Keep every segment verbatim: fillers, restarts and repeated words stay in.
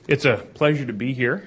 It's a pleasure to be here.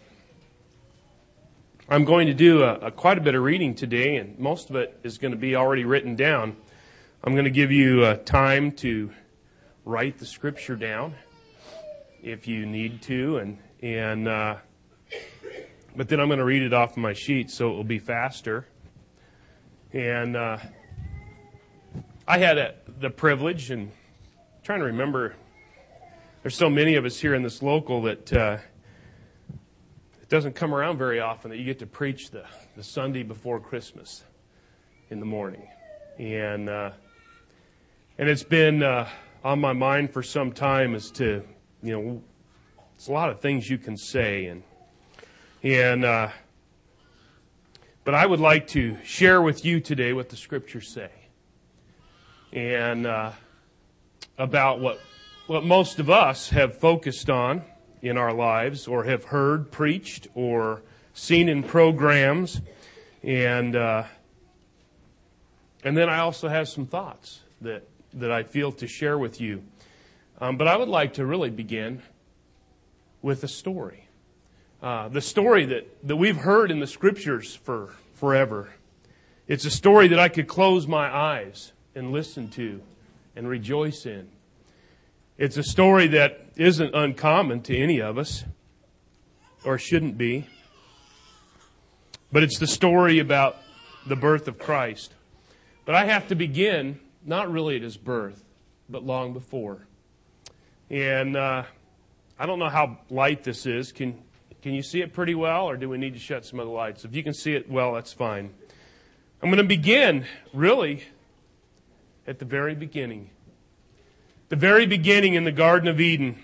I'm going to do a, a quite a bit of reading today, and most of it is going to be already written down. I'm going to give you uh, time to write the scripture down if you need to, and and uh, but then I'm going to read it off my sheet so it will be faster. And uh, I had a, the privilege, and I'm trying to remember. There's so many of us here in this local that uh, it doesn't come around very often that you get to preach the, the Sunday before Christmas in the morning. And uh, and it's been uh, on my mind for some time as to, you know, it's a lot of things you can say. And, and uh, but I would like to share with you today what the Scriptures say. And uh, about what... what most of us have focused on in our lives or have heard preached or seen in programs. And uh, and then I also have some thoughts that, that I feel to share with you. Um, but I would like to really begin with a story. Uh, the story that, that we've heard in the Scriptures for forever. It's a story that I could close my eyes and listen to and rejoice in. It's a story that isn't uncommon to any of us, or shouldn't be. But it's the story about the birth of Christ. But I have to begin, not really at His birth, but long before. And uh, I don't know how light this is. Can, can you see it pretty well, or do we need to shut some of the lights? If you can see it well, that's fine. I'm going to begin, really, at the very beginning. The very beginning in the Garden of Eden,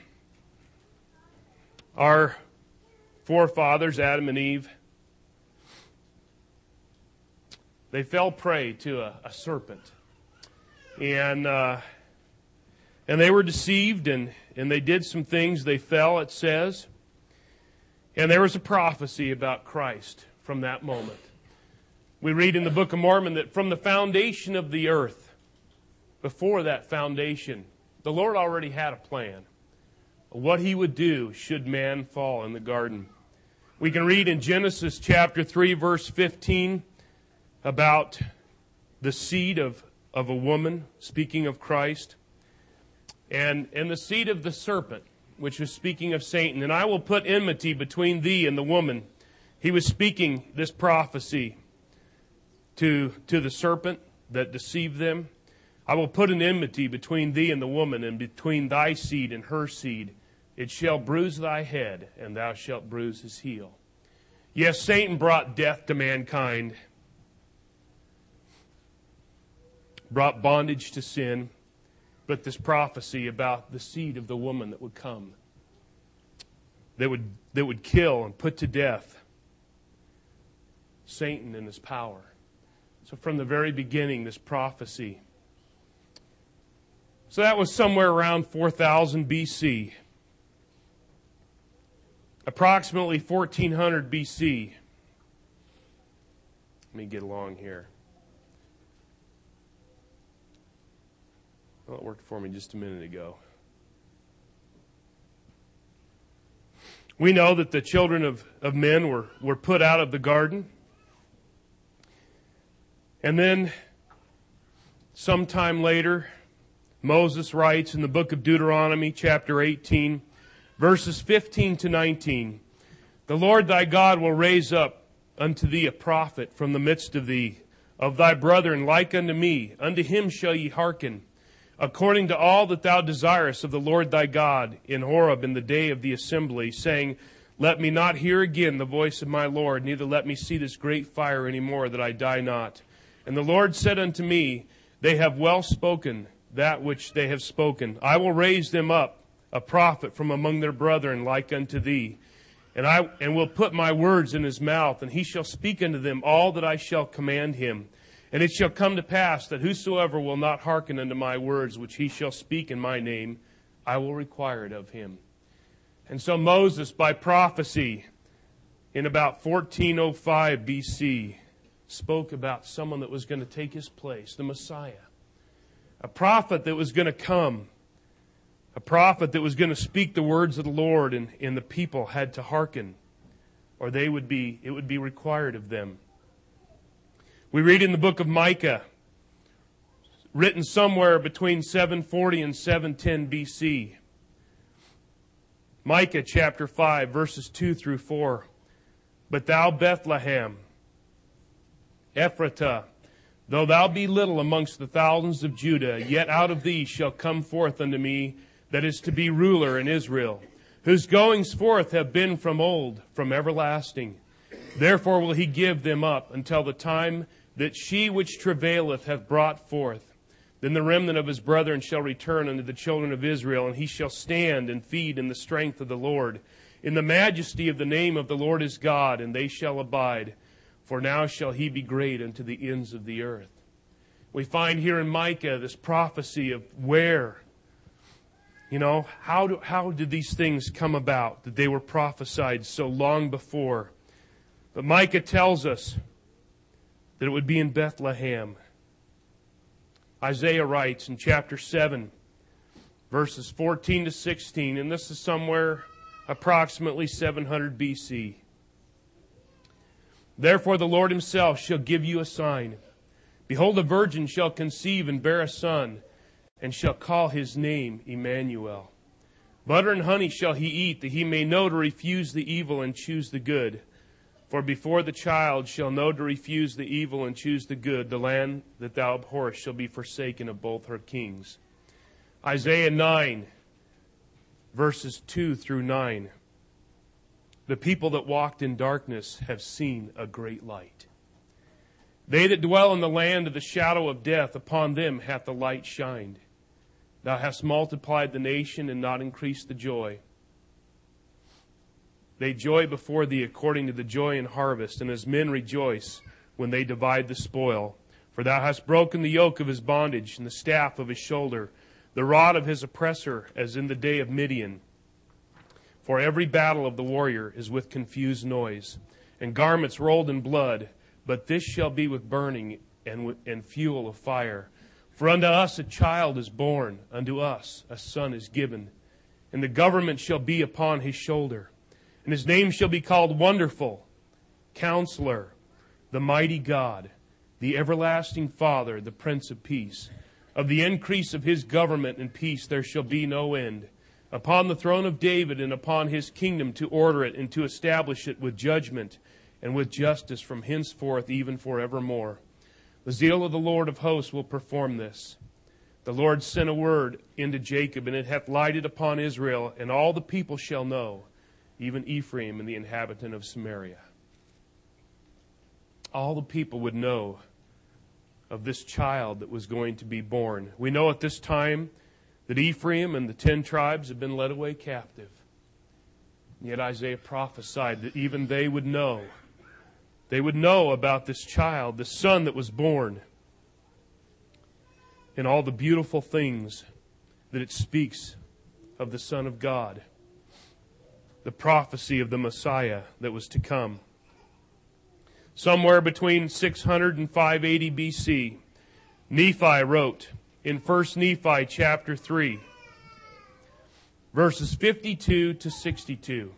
our forefathers, Adam and Eve, they fell prey to a, a serpent. And uh, and they were deceived, and, and they did some things. They fell, it says. And there was a prophecy about Christ from that moment. We read in the Book of Mormon that from the foundation of the earth, before that foundation, the Lord already had a plan of what He would do should man fall in the garden. We can read in Genesis chapter three, verse fifteen, about the seed of, of a woman, speaking of Christ, and, and the seed of the serpent, which was speaking of Satan. And I will put enmity between thee and the woman. He was speaking this prophecy to, to the serpent that deceived them. I will put an enmity between thee and the woman, and between thy seed and her seed. It shall bruise thy head, and thou shalt bruise his heel. Yes, Satan brought death to mankind, brought bondage to sin, but this prophecy about the seed of the woman that would come, that would, that would kill and put to death Satan and his power. So from the very beginning, this prophecy. So that was somewhere around four thousand B C. Approximately fourteen hundred B C. Let me get along here. Well, it worked for me just a minute ago. We know that the children of, of men were, were put out of the garden. And then, sometime later, Moses writes in the book of Deuteronomy, chapter eighteen, verses fifteen to nineteen, the Lord thy God will raise up unto thee a prophet from the midst of thee, of thy brethren like unto me. Unto him shall ye hearken, according to all that thou desirest of the Lord thy God in Horeb in the day of the assembly, saying, let me not hear again the voice of my Lord, neither let me see this great fire any more, that I die not. And the Lord said unto me, they have well spoken that which they have spoken. I will raise them up a prophet from among their brethren like unto thee. And I and will put my words in his mouth, and he shall speak unto them all that I shall command him. And it shall come to pass that whosoever will not hearken unto my words, which he shall speak in my name, I will require it of him. And so Moses, by prophecy, in about fourteen oh five B C, spoke about someone that was going to take his place, the Messiah. A prophet that was going to come, a A prophet that was going to speak the words of the Lord, and, and the people had to hearken, or they would be, it would be required of them. We read in the book of Micah, written somewhere between seven forty and seven ten B C. Micah chapter five, verses two through four. But thou, Bethlehem, Ephratah, though thou be little amongst the thousands of Judah, yet out of thee shall come forth unto me that is to be ruler in Israel, whose goings forth have been from old, from everlasting. Therefore will he give them up until the time that she which travaileth hath brought forth. Then the remnant of his brethren shall return unto the children of Israel, and he shall stand and feed in the strength of the Lord, in the majesty of the name of the Lord his God, and they shall abide. For now shall he be great unto the ends of the earth. We find here in Micah this prophecy of where, you know, how do, how did these things come about that they were prophesied so long before? But Micah tells us that it would be in Bethlehem. Isaiah writes in chapter seven, verses fourteen to sixteen, and this is somewhere approximately seven hundred B C. Therefore the Lord himself shall give you a sign. Behold, a virgin shall conceive and bear a son, and shall call his name Emmanuel. Butter and honey shall he eat, that he may know to refuse the evil and choose the good. For before the child shall know to refuse the evil and choose the good, the land that thou abhorrest shall be forsaken of both her kings. Isaiah nine, verses two through nine. The people that walked in darkness have seen a great light. They that dwell in the land of the shadow of death, upon them hath the light shined. Thou hast multiplied the nation and not increased the joy. They joy before thee according to the joy in harvest, and as men rejoice when they divide the spoil. For thou hast broken the yoke of his bondage, and the staff of his shoulder, the rod of his oppressor, as in the day of Midian. For every battle of the warrior is with confused noise, and garments rolled in blood, but this shall be with burning and, and fuel of fire. For unto us a child is born, unto us a son is given, and the government shall be upon his shoulder. And his name shall be called Wonderful, Counselor, the Mighty God, the Everlasting Father, the Prince of Peace. Of the increase of his government and peace there shall be no end, upon the throne of David and upon his kingdom, to order it and to establish it with judgment and with justice from henceforth even forevermore. The zeal of the Lord of hosts will perform this. The Lord sent a word into Jacob, and it hath lighted upon Israel, and all the people shall know, even Ephraim and the inhabitant of Samaria. All the people would know of this child that was going to be born. We know at this time that Ephraim and the ten tribes had been led away captive. Yet Isaiah prophesied that even they would know. They would know about this child, the son that was born, and all the beautiful things that it speaks of the Son of God. The prophecy of the Messiah that was to come. Somewhere between six hundred and five eighty B C, Nephi wrote in First Nephi chapter three, verses fifty-two to sixty-two.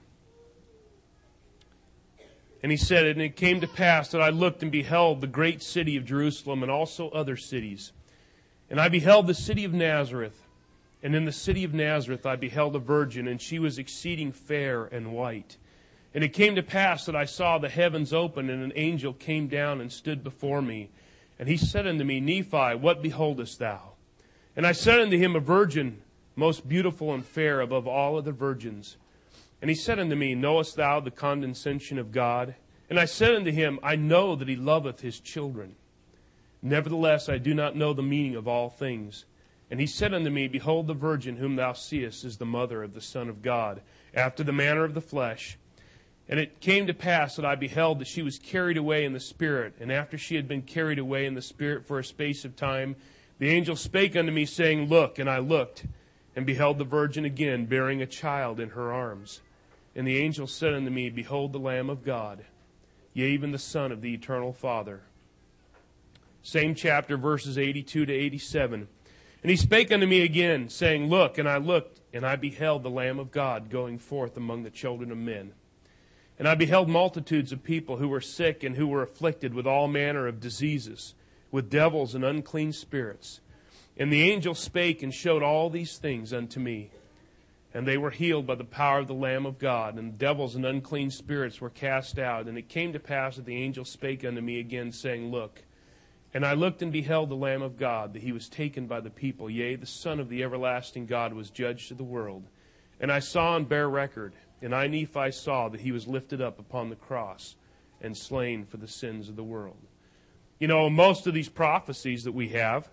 And he said, and it came to pass that I looked and beheld the great city of Jerusalem, and also other cities. And I beheld the city of Nazareth. And in the city of Nazareth I beheld a virgin, and she was exceeding fair and white. And it came to pass that I saw the heavens open, and an angel came down and stood before me. And he said unto me, Nephi, what beholdest thou? And I said unto him, a virgin, most beautiful and fair above all other virgins. And he said unto me, knowest thou the condescension of God? And I said unto him, I know that he loveth his children. Nevertheless, I do not know the meaning of all things. And he said unto me, behold, the virgin whom thou seest is the mother of the Son of God, after the manner of the flesh. And it came to pass that I beheld that she was carried away in the Spirit. And after she had been carried away in the Spirit for a space of time, the angel spake unto me, saying, look. And I looked, and beheld the virgin again, bearing a child in her arms. And the angel said unto me, behold the Lamb of God, yea, even the Son of the Eternal Father. Same chapter, verses eighty-two to eighty-seven. And he spake unto me again, saying, Look, and I looked, and I beheld the Lamb of God going forth among the children of men. And I beheld multitudes of people who were sick and who were afflicted with all manner of diseases, with devils and unclean spirits. And the angel spake and showed all these things unto me. And they were healed by the power of the Lamb of God, and devils and unclean spirits were cast out. And it came to pass that the angel spake unto me again, saying, Look, and I looked and beheld the Lamb of God, that he was taken by the people, yea, the Son of the everlasting God was judged to the world. And I saw and bare record, and I, Nephi, saw that he was lifted up upon the cross and slain for the sins of the world. You know, most of these prophecies that we have,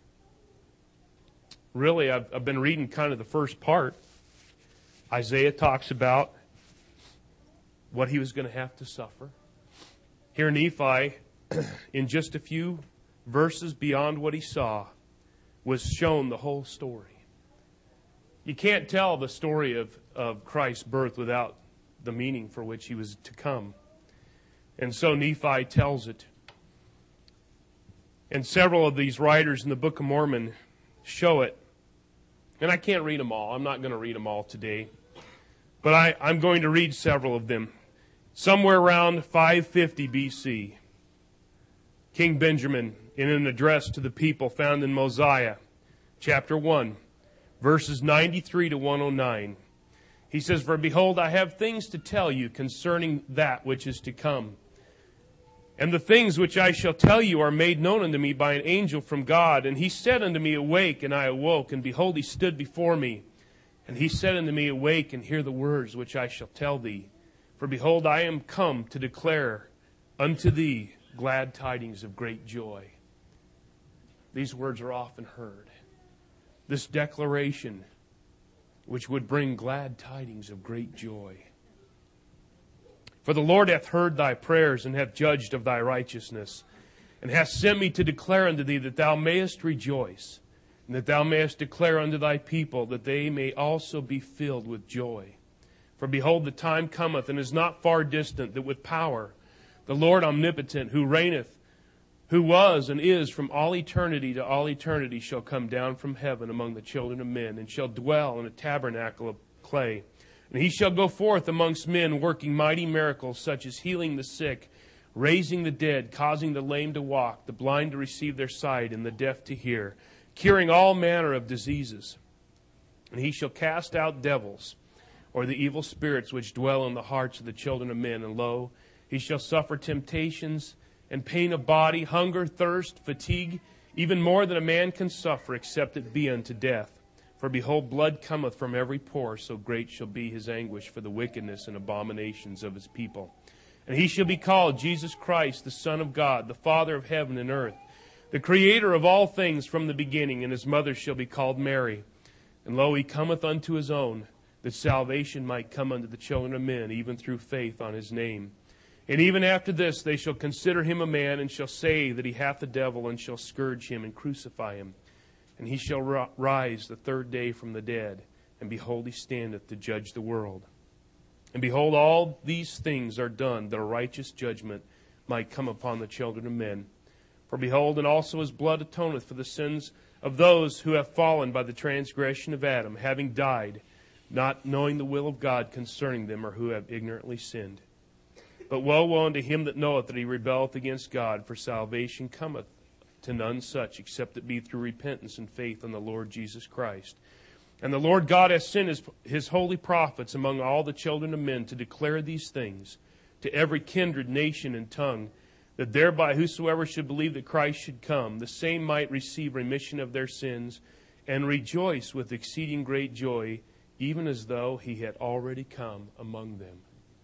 really, I've, I've been reading kind of the first part. Isaiah talks about what he was going to have to suffer. Here, Nephi, in just a few verses beyond what he saw, was shown the whole story. You can't tell the story of, of Christ's birth without the meaning for which he was to come. And so Nephi tells it. And several of these writers in the Book of Mormon show it. And I can't read them all. I'm not going to read them all today. But I, I'm going to read several of them. Somewhere around five fifty B C, King Benjamin, in an address to the people found in Mosiah, chapter one, verses ninety-three to one oh nine, he says, For behold, I have things to tell you concerning that which is to come. And the things which I shall tell you are made known unto me by an angel from God. And he said unto me, Awake, and I awoke, and behold, he stood before me. And he said unto me, Awake, and hear the words which I shall tell thee. For behold, I am come to declare unto thee glad tidings of great joy. These words are often heard. This declaration, which would bring glad tidings of great joy. For the Lord hath heard thy prayers, and hath judged of thy righteousness, and hath sent me to declare unto thee that thou mayest rejoice, and that thou mayest declare unto thy people that they may also be filled with joy. For behold, the time cometh, and is not far distant, that with power the Lord omnipotent, who reigneth, who was and is from all eternity to all eternity, shall come down from heaven among the children of men, and shall dwell in a tabernacle of clay. And he shall go forth amongst men, working mighty miracles, such as healing the sick, raising the dead, causing the lame to walk, the blind to receive their sight, and the deaf to hear, curing all manner of diseases. And he shall cast out devils, or the evil spirits which dwell in the hearts of the children of men. And lo, he shall suffer temptations and pain of body, hunger, thirst, fatigue, even more than a man can suffer, except it be unto death. For behold, blood cometh from every pore, so great shall be his anguish for the wickedness and abominations of his people. And he shall be called Jesus Christ, the Son of God, the Father of heaven and earth, the Creator of all things from the beginning. And his mother shall be called Mary. And lo, he cometh unto his own, that salvation might come unto the children of men, even through faith on his name. And even after this they shall consider him a man, and shall say that he hath the devil, and shall scourge him and crucify him. And he shall rise the third day from the dead, and behold, he standeth to judge the world. And behold, all these things are done, that a righteous judgment might come upon the children of men. For behold, and also his blood atoneth for the sins of those who have fallen by the transgression of Adam, having died, not knowing the will of God concerning them, or who have ignorantly sinned. But woe, woe unto him that knoweth that he rebelleth against God, for salvation cometh to none such, except it be through repentance and faith on the Lord Jesus Christ. And the Lord God hath sent his, his holy prophets among all the children of men to declare these things to every kindred, nation, and tongue, that thereby whosoever should believe that Christ should come, the same might receive remission of their sins, and rejoice with exceeding great joy, even as though he had already come among them.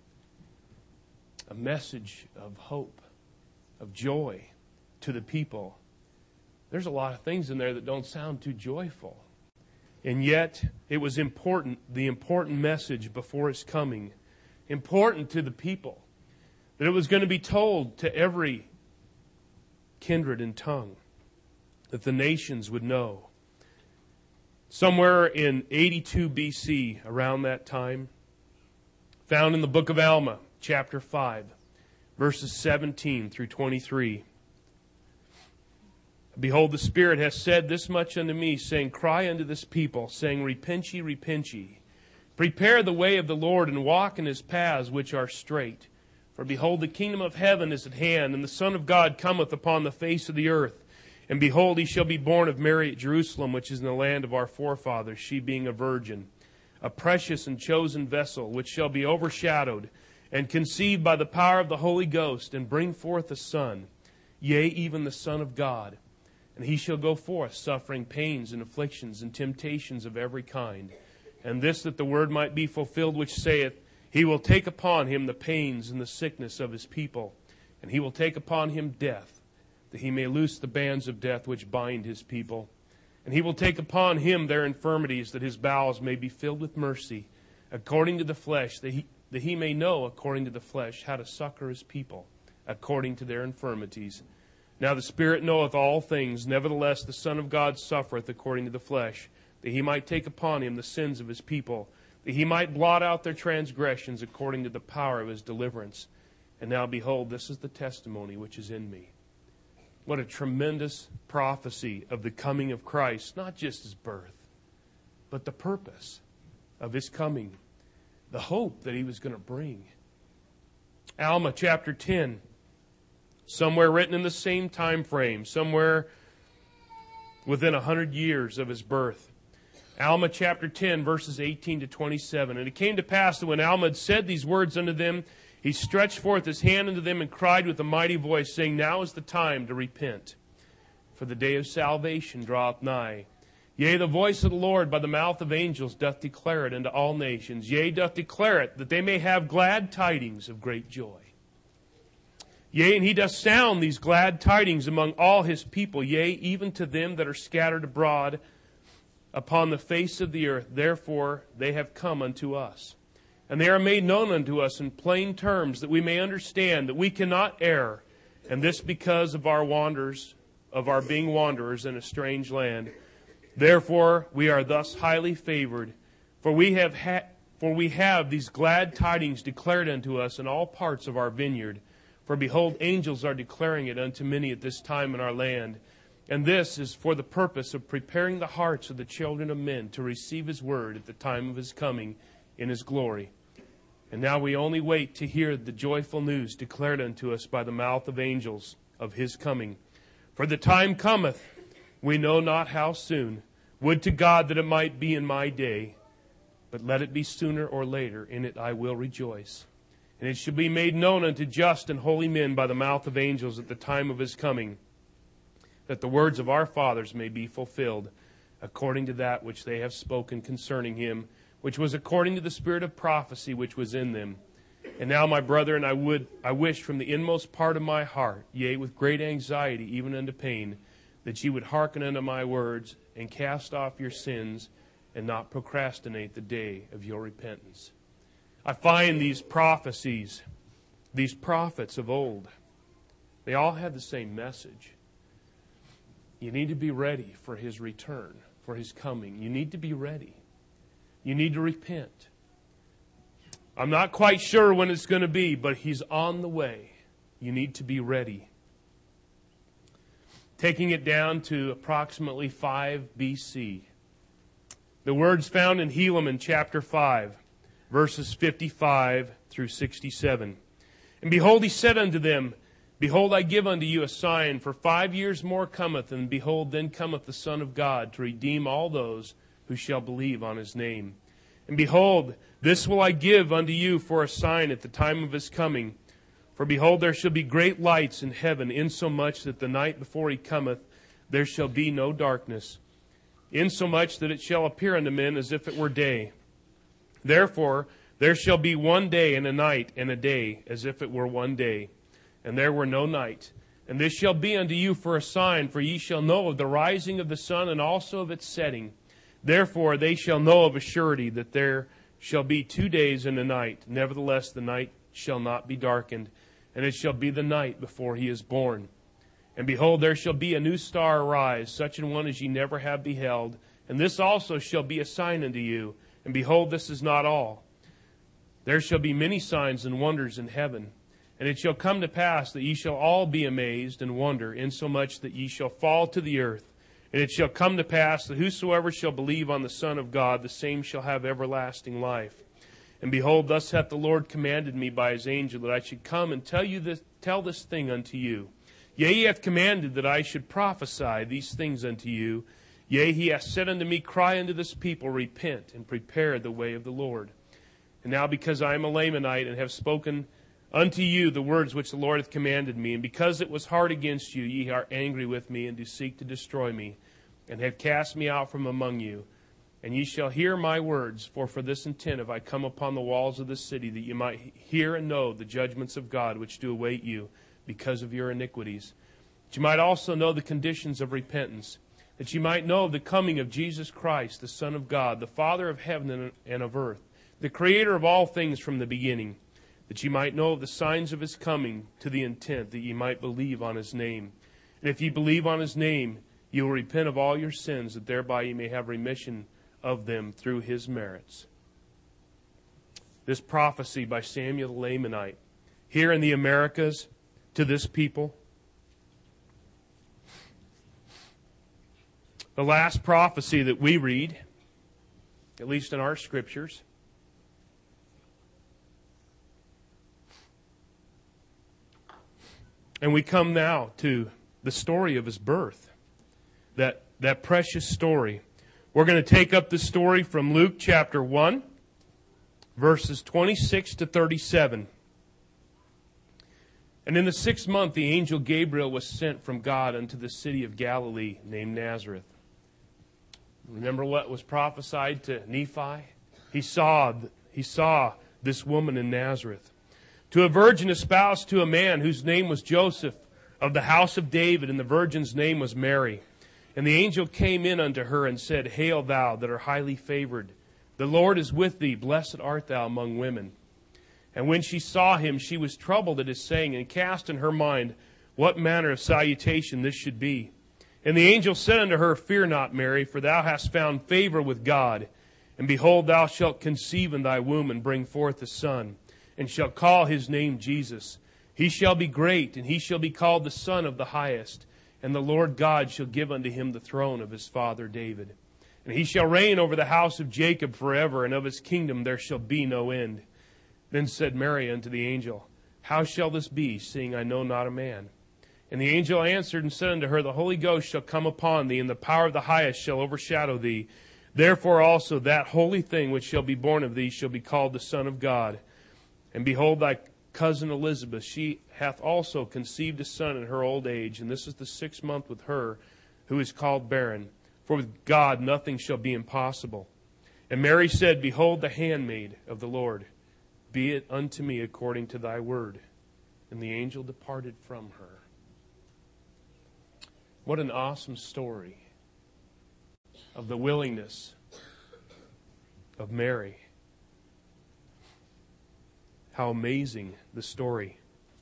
A message of hope, of joy to the people. There's a lot of things in there that don't sound too joyful. And yet, it was important, the important message before his coming, important to the people, that it was going to be told to every kindred and tongue, that the nations would know. Somewhere in eighty-two B C, around that time, found in the book of Alma, chapter five, verses seventeen through twenty-three. Behold, the Spirit hath said this much unto me, saying, Cry unto this people, saying, Repent ye, repent ye. Prepare the way of the Lord, and walk in his paths which are straight. For behold, the kingdom of heaven is at hand, and the Son of God cometh upon the face of the earth. And behold, he shall be born of Mary at Jerusalem, which is in the land of our forefathers, she being a virgin, a precious and chosen vessel, which shall be overshadowed, and conceived by the power of the Holy Ghost, and bring forth a son, yea, even the Son of God. And he shall go forth, suffering pains and afflictions and temptations of every kind. And this that the word might be fulfilled, which saith, He will take upon him the pains and the sickness of his people, and he will take upon him death, that he may loose the bands of death which bind his people. And he will take upon him their infirmities, that his bowels may be filled with mercy, according to the flesh, that he, that he may know, according to the flesh, how to succor his people, according to their infirmities. Now the Spirit knoweth all things, nevertheless the Son of God suffereth according to the flesh, that he might take upon him the sins of his people, that he might blot out their transgressions according to the power of his deliverance. And now behold, this is the testimony which is in me. What a tremendous prophecy of the coming of Christ, not just his birth, but the purpose of his coming, the hope that he was going to bring. Alma chapter ten, somewhere written in the same time frame, somewhere within a hundred years of his birth. Alma chapter ten, verses eighteen to twenty-seven. And it came to pass that when Alma had said these words unto them, he stretched forth his hand unto them and cried with a mighty voice, saying, Now is the time to repent, for the day of salvation draweth nigh. Yea, the voice of the Lord by the mouth of angels doth declare it unto all nations. Yea, doth declare it, that they may have glad tidings of great joy. Yea, and he doth sound these glad tidings among all his people, yea, even to them that are scattered abroad upon the face of the earth. Therefore they have come unto us. And they are made known unto us in plain terms, that we may understand that we cannot err, and this because of our wanders, of our being wanderers in a strange land. Therefore we are thus highly favored, for we have ha- for we have these glad tidings declared unto us in all parts of our vineyard. For behold, angels are declaring it unto many at this time in our land. And this is for the purpose of preparing the hearts of the children of men to receive his word at the time of his coming in his glory. And now we only wait to hear the joyful news declared unto us by the mouth of angels of his coming. For the time cometh, we know not how soon. Would to God that it might be in my day, but let it be sooner or later. In it I will rejoice. And it shall be made known unto just and holy men by the mouth of angels at the time of his coming, that the words of our fathers may be fulfilled, according to that which they have spoken concerning him, which was according to the spirit of prophecy which was in them. And now, my brethren, I would, I wish from the inmost part of my heart, yea, with great anxiety, even unto pain, that ye would hearken unto my words, and cast off your sins, and not procrastinate the day of your repentance. I find these prophecies, these prophets of old, they all had the same message. You need to be ready for his return, for his coming. You need to be ready. You need to repent. I'm not quite sure when it's going to be, but he's on the way. You need to be ready. Taking it down to approximately five B C. The words found in Helaman chapter five, verses fifty-five through sixty-seven. And behold, he said unto them, Behold, I give unto you a sign, for five years more cometh, and behold, then cometh the Son of God to redeem all those who shall believe on his name. And behold, this will I give unto you for a sign at the time of his coming. For behold, there shall be great lights in heaven, insomuch that the night before he cometh there shall be no darkness, insomuch that it shall appear unto men as if it were day. Therefore there shall be one day and a night, and a day as if it were one day. And there were no night. And this shall be unto you for a sign, for ye shall know of the rising of the sun, and also of its setting. Therefore they shall know of a surety that there shall be two days and a night. Nevertheless the night shall not be darkened, and it shall be the night before he is born. And behold, there shall be a new star arise, such an one as ye never have beheld. And this also shall be a sign unto you. And behold, this is not all. There shall be many signs and wonders in heaven, And it shall come to pass that ye shall all be amazed and wonder, insomuch that ye shall fall to the earth. And it shall come to pass that whosoever shall believe on the Son of God, the same shall have everlasting life. And behold, thus hath the Lord commanded me by his angel, that I should come and tell you this, tell this thing unto you. Yea, he hath commanded that I should prophesy these things unto you. Yea, he hath said unto me, cry unto this people, repent, and prepare the way of the Lord. And now because I am a Lamanite, and have spoken unto you the words which the Lord hath commanded me, and because it was hard against you, ye are angry with me, and do seek to destroy me, and have cast me out from among you. And ye shall hear my words, for for this intent have I come upon the walls of this city, that ye might hear and know the judgments of God which do await you because of your iniquities. That ye might also know the conditions of repentance, that ye might know the coming of Jesus Christ, the Son of God, the Father of heaven and of earth, the Creator of all things from the beginning, that ye might know of the signs of his coming, to the intent that ye might believe on his name. And if ye believe on his name, ye will repent of all your sins, that thereby ye may have remission of them through his merits. This prophecy by Samuel the Lamanite, here in the Americas, to this people. The last prophecy that we read, at least in our scriptures, and we come now to the story of his birth, that, that precious story. We're going to take up the story from Luke chapter one, verses twenty-six to thirty-seven. And in the sixth month, the angel Gabriel was sent from God unto the city of Galilee named Nazareth. Remember what was prophesied to Nephi? He saw, he saw this woman in Nazareth, to a virgin espoused to a man whose name was Joseph, of the house of David, and the virgin's name was Mary. And the angel came in unto her and said, Hail thou that art highly favored, the Lord is with thee, blessed art thou among women. And when she saw him, she was troubled at his saying, and cast in her mind what manner of salutation this should be. And the angel said unto her, Fear not, Mary, for thou hast found favor with God. And behold, thou shalt conceive in thy womb, and bring forth a son, and shalt call his name Jesus. He shall be great, and he shall be called the Son of the Highest. And the Lord God shall give unto him the throne of his father David. And he shall reign over the house of Jacob forever, and of his kingdom there shall be no end. Then said Mary unto the angel, How shall this be, seeing I know not a man? And the angel answered and said unto her, The Holy Ghost shall come upon thee, and the power of the Highest shall overshadow thee. Therefore also that holy thing which shall be born of thee shall be called the Son of God. And behold, thy cousin Elizabeth, she hath also conceived a son in her old age, and this is the sixth month with her, who is called barren. For with God nothing shall be impossible. And Mary said, Behold the handmaid of the Lord, be it unto me according to thy word. And the angel departed from her. What an awesome story of the willingness of Mary. How amazing the story.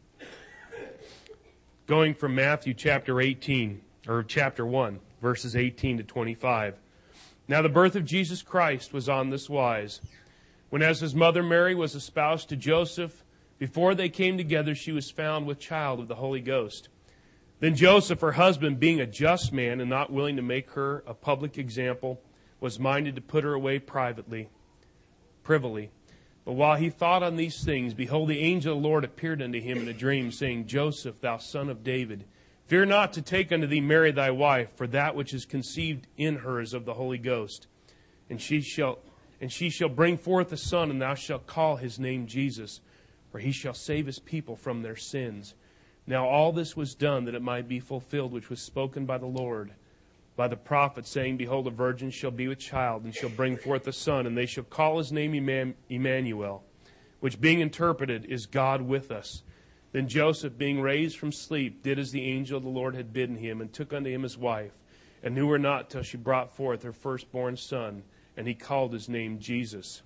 Going from Matthew chapter eighteen, or chapter one, verses eighteen to twenty-five. Now the birth of Jesus Christ was on this wise. When as his mother Mary was espoused to Joseph, before they came together, she was found with child of the Holy Ghost. Then Joseph, her husband, being a just man and not willing to make her a public example, was minded to put her away privately, privily. But while he thought on these things, behold, the angel of the Lord appeared unto him in a dream, saying, Joseph, thou son of David, fear not to take unto thee Mary thy wife, for that which is conceived in her is of the Holy Ghost. And she shall and she shall bring forth a son, and thou shalt call his name Jesus, for he shall save his people from their sins. Now all this was done that it might be fulfilled, which was spoken by the Lord, by the prophet, saying, Behold, a virgin shall be with child, and shall bring forth a son, and they shall call his name Emmanuel, which being interpreted is God with us. Then Joseph, being raised from sleep, did as the angel of the Lord had bidden him, and took unto him his wife, and knew her not till she brought forth her firstborn son, and he called his name Jesus.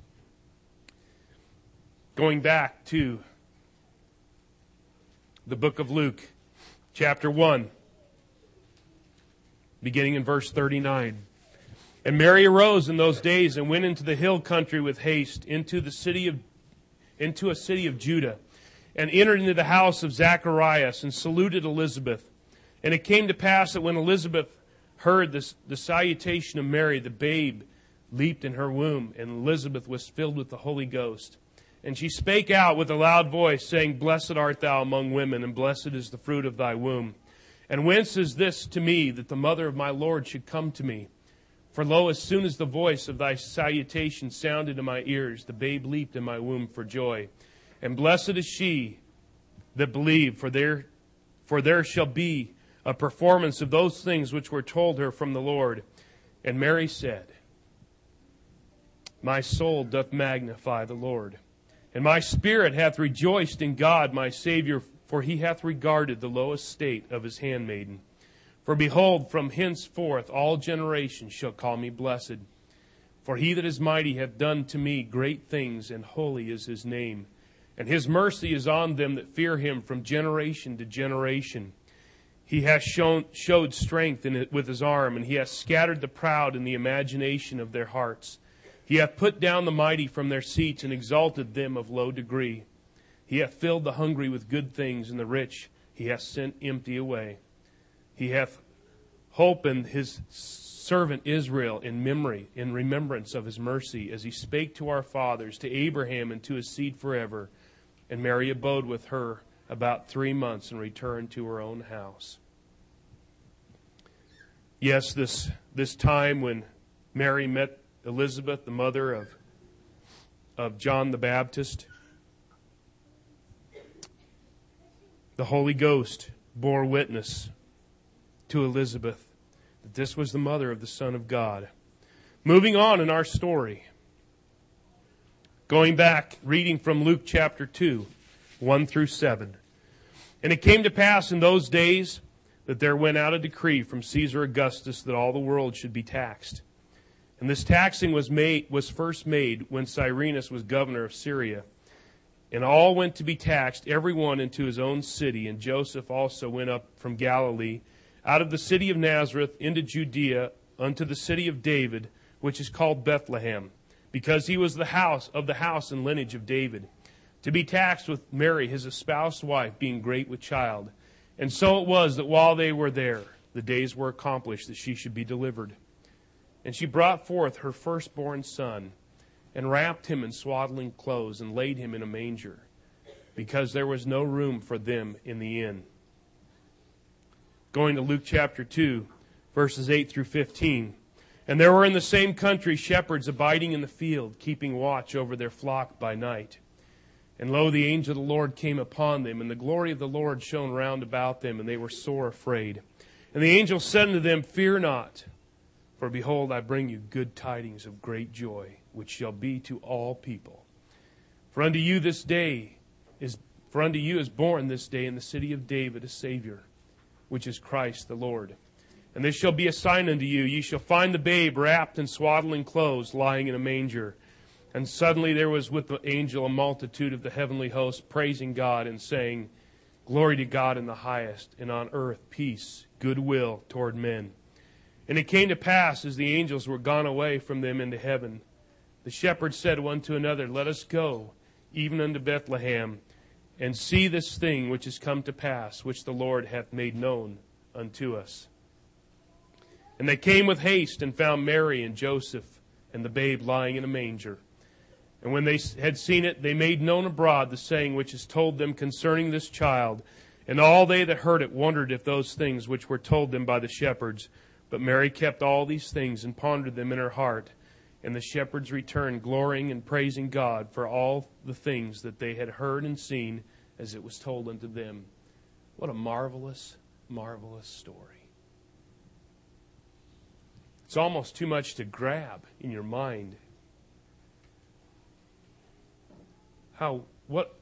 Going back to the book of Luke, chapter one, beginning in verse thirty-nine. And Mary arose in those days and went into the hill country with haste, into the city of into a city of Judah, and entered into the house of Zacharias and saluted Elizabeth. And it came to pass that when Elizabeth heard this, the salutation of Mary, the babe leaped in her womb, and Elizabeth was filled with the Holy Ghost. And she spake out with a loud voice, saying, Blessed art thou among women, and blessed is the fruit of thy womb. And whence is this to me, that the mother of my Lord should come to me? For lo, as soon as the voice of thy salutation sounded in my ears, the babe leaped in my womb for joy. And blessed is she that believed, for there, for there shall be a performance of those things which were told her from the Lord. And Mary said, My soul doth magnify the Lord, and my spirit hath rejoiced in God my Savior, for he hath regarded the low estate of his handmaiden. For behold, from henceforth all generations shall call me blessed. For he that is mighty hath done to me great things, and holy is his name. And his mercy is on them that fear him from generation to generation. He hath shown, showed strength in it with his arm, and he hath scattered the proud in the imagination of their hearts. He hath put down the mighty from their seats, and exalted them of low degree. He hath filled the hungry with good things, and the rich he hath sent empty away. He hath holpen his servant Israel in memory, in remembrance of his mercy, as he spake to our fathers, to Abraham, and to his seed forever. And Mary abode with her about three months, and returned to her own house. Yes, this, this time when Mary met Elizabeth, the mother of, of John the Baptist, the Holy Ghost bore witness to Elizabeth that this was the mother of the Son of God. Moving on in our story, going back, reading from Luke chapter two, one through seven. And it came to pass in those days that there went out a decree from Caesar Augustus that all the world should be taxed. And this taxing was made was first made when Cyrenius was governor of Syria. And all went to be taxed, every one into his own city. And Joseph also went up from Galilee, out of the city of Nazareth, into Judea, unto the city of David, which is called Bethlehem, because he was the house of the house and lineage of David, to be taxed with Mary, his espoused wife, being great with child. And so it was that while they were there, the days were accomplished that she should be delivered. And she brought forth her firstborn son, and wrapped him in swaddling clothes, and laid him in a manger, because there was no room for them in the inn. Going to Luke chapter two, verses eight through fifteen. And there were in the same country shepherds abiding in the field, keeping watch over their flock by night. And lo, the angel of the Lord came upon them, and the glory of the Lord shone round about them, and they were sore afraid. And the angel said unto them, Fear not, for behold, I bring you good tidings of great joy, which shall be to all people. For unto you this day is for unto you is born this day in the city of David a Savior, which is Christ the Lord. And this shall be a sign unto you: ye shall find the babe wrapped in swaddling clothes, lying in a manger. And suddenly there was with the angel a multitude of the heavenly host, praising God and saying, Glory to God in the highest, and on earth peace, goodwill toward men. And it came to pass, as the angels were gone away from them into heaven, the shepherds said one to another, Let us go, even unto Bethlehem, and see this thing which is come to pass, which the Lord hath made known unto us. And they came with haste, and found Mary and Joseph, and the babe lying in a manger. And when they had seen it, they made known abroad the saying which is told them concerning this child. And all they that heard it wondered at those things which were told them by the shepherds. But Mary kept all these things, and pondered them in her heart. And the shepherds returned, glorying and praising God for all the things that they had heard and seen, as it was told unto them. What a marvelous, marvelous story. It's almost too much to grab in your mind. How, what,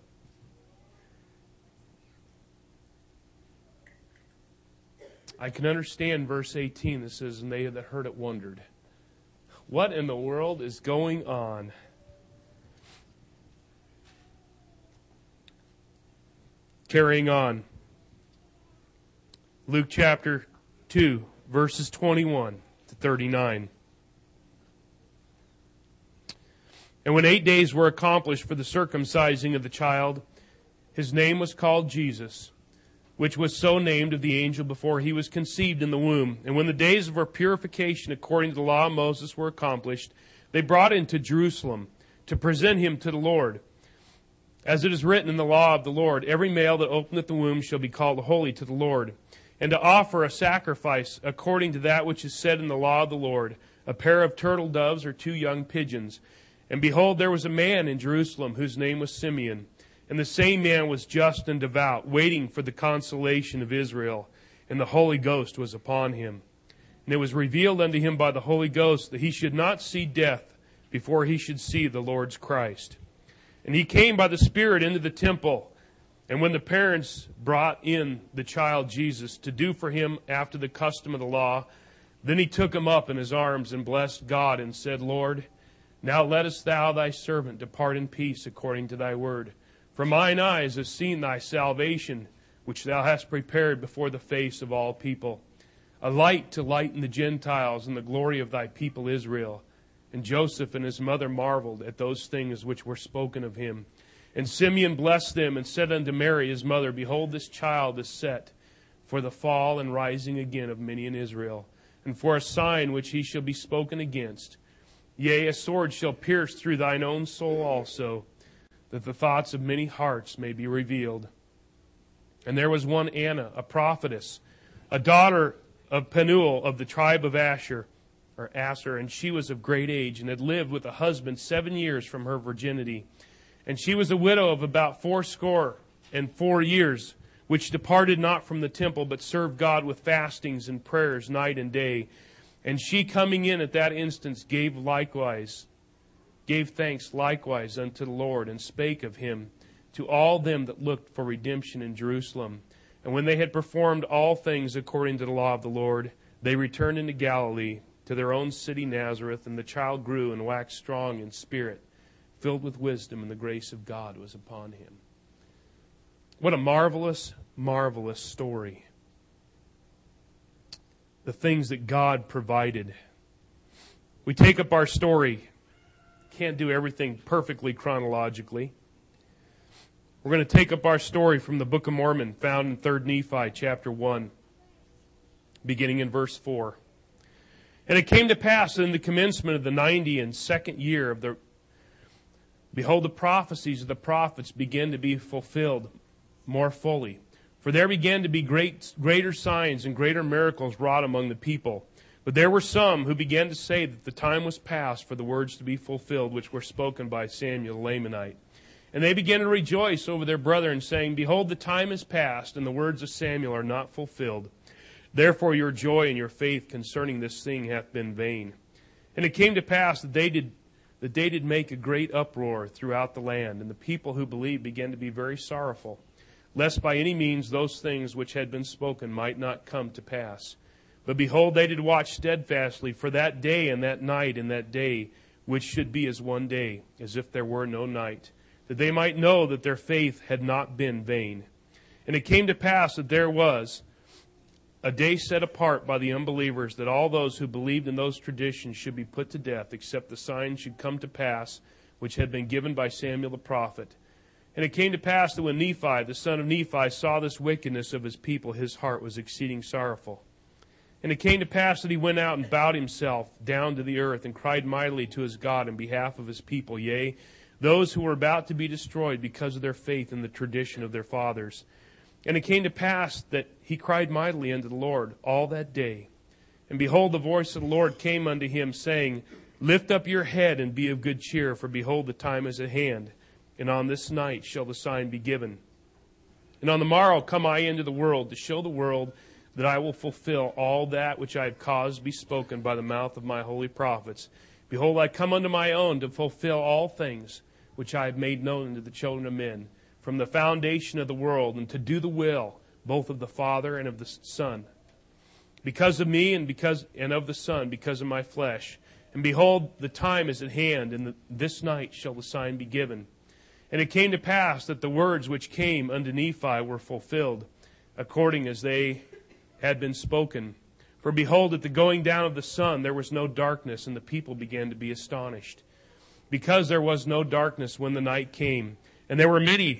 I can understand verse eighteen that says, and they that heard it wondered. What in the world is going on? Carrying on. Luke chapter two, verses twenty-one to thirty-nine. And when eight days were accomplished for the circumcising of the child, His name was called Jesus, which was so named of the angel before he was conceived in the womb. And when the days of her purification according to the law of Moses were accomplished, they brought him to Jerusalem to present him to the Lord. As it is written in the law of the Lord, every male that openeth the womb shall be called holy to the Lord, and to offer a sacrifice according to that which is said in the law of the Lord, a pair of turtle doves or two young pigeons. And behold, there was a man in Jerusalem whose name was Simeon. And the same man was just and devout, waiting for the consolation of Israel. And the Holy Ghost was upon him. And it was revealed unto him by the Holy Ghost that he should not see death before he should see the Lord's Christ. And he came by the Spirit into the temple. And when the parents brought in the child Jesus to do for him after the custom of the law, then he took him up in his arms and blessed God and said, Lord, now lettest thou thy servant depart in peace according to thy word. For mine eyes have seen thy salvation, which thou hast prepared before the face of all people, a light to lighten the Gentiles and the glory of thy people Israel. And Joseph and his mother marveled at those things which were spoken of him. And Simeon blessed them and said unto Mary his mother, Behold, this child is set for the fall and rising again of many in Israel, and for a sign which he shall be spoken against. Yea, a sword shall pierce through thine own soul also, that the thoughts of many hearts may be revealed. And there was one Anna, a prophetess, a daughter of Penuel of the tribe of Asher, or Asher, and she was of great age, and had lived with a husband seven years from her virginity. And she was a widow of about fourscore and four years, which departed not from the temple, but served God with fastings and prayers night and day. And she coming in at that instance gave likewise, gave thanks likewise unto the Lord, and spake of him to all them that looked for redemption in Jerusalem. And when they had performed all things according to the law of the Lord, they returned into Galilee, to their own city Nazareth. And the child grew and waxed strong in spirit, filled with wisdom, and the grace of God was upon him. What a marvelous, marvelous story. The things that God provided. We take up our story. Can't do everything perfectly chronologically. We're going to take up our story from the Book of Mormon, found in Third Nephi chapter one, beginning in verse four. And it came to pass that in the commencement of the ninety and second year of the Behold, the prophecies of the prophets began to be fulfilled more fully. For there began to be great, greater signs and greater miracles wrought among the people. But there were some who began to say that the time was past for the words to be fulfilled, which were spoken by Samuel the Lamanite. And they began to rejoice over their brethren, saying, Behold, the time is past, and the words of Samuel are not fulfilled. Therefore your joy and your faith concerning this thing hath been vain. And it came to pass that they did that they did make a great uproar throughout the land, and the people who believed began to be very sorrowful, lest by any means those things which had been spoken might not come to pass. But behold, they did watch steadfastly for that day and that night and that day, which should be as one day, as if there were no night, that they might know that their faith had not been vain. And it came to pass that there was a day set apart by the unbelievers, that all those who believed in those traditions should be put to death, except the sign should come to pass, which had been given by Samuel the prophet. And it came to pass that when Nephi, the son of Nephi, saw this wickedness of his people, his heart was exceeding sorrowful. And it came to pass that he went out and bowed himself down to the earth, and cried mightily to his God in behalf of his people, yea, those who were about to be destroyed because of their faith in the tradition of their fathers. And it came to pass that he cried mightily unto the Lord all that day. And behold, the voice of the Lord came unto him, saying, Lift up your head and be of good cheer, for behold, the time is at hand, and on this night shall the sign be given. And on the morrow come I into the world, to show the world that I will fulfill all that which I have caused to be spoken by the mouth of my holy prophets. Behold, I come unto my own to fulfill all things which I have made known unto the children of men, from the foundation of the world, and to do the will both of the Father and of the Son, because of me and because and of the Son, because of my flesh. And behold, the time is at hand, and the, this night shall the sign be given. And it came to pass that the words which came unto Nephi were fulfilled, according as they had been spoken. For behold, at the going down of the sun there was no darkness, and the people began to be astonished, because there was no darkness when the night came. And there were many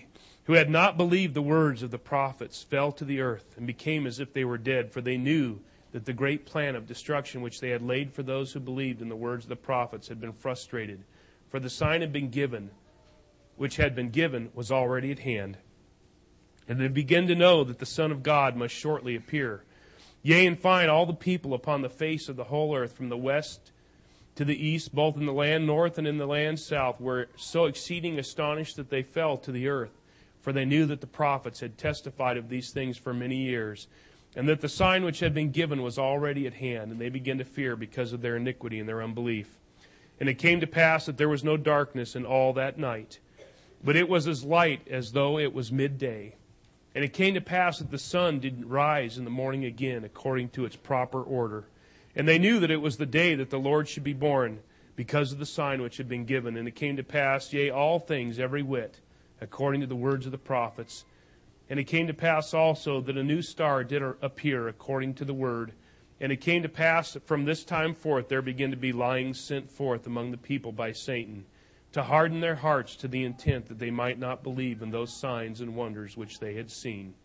who had not believed the words of the prophets, fell to the earth and became as if they were dead, for they knew that the great plan of destruction which they had laid for those who believed in the words of the prophets had been frustrated. For the sign had been given, which had been given was already at hand. And they began to know that the Son of God must shortly appear. Yea, and find all the people upon the face of the whole earth, from the west to the east, both in the land north and in the land south, were so exceeding astonished that they fell to the earth. For they knew that the prophets had testified of these things for many years, and that the sign which had been given was already at hand, and they began to fear because of their iniquity and their unbelief. And it came to pass that there was no darkness in all that night, but it was as light as though it was midday. And it came to pass that the sun did rise in the morning again, according to its proper order. And they knew that it was the day that the Lord should be born, because of the sign which had been given. And it came to pass, yea, all things every whit, according to the words of the prophets. And it came to pass also that a new star did appear according to the word. And it came to pass that from this time forth there began to be lyings sent forth among the people by Satan, to harden their hearts to the intent that they might not believe in those signs and wonders which they had seen.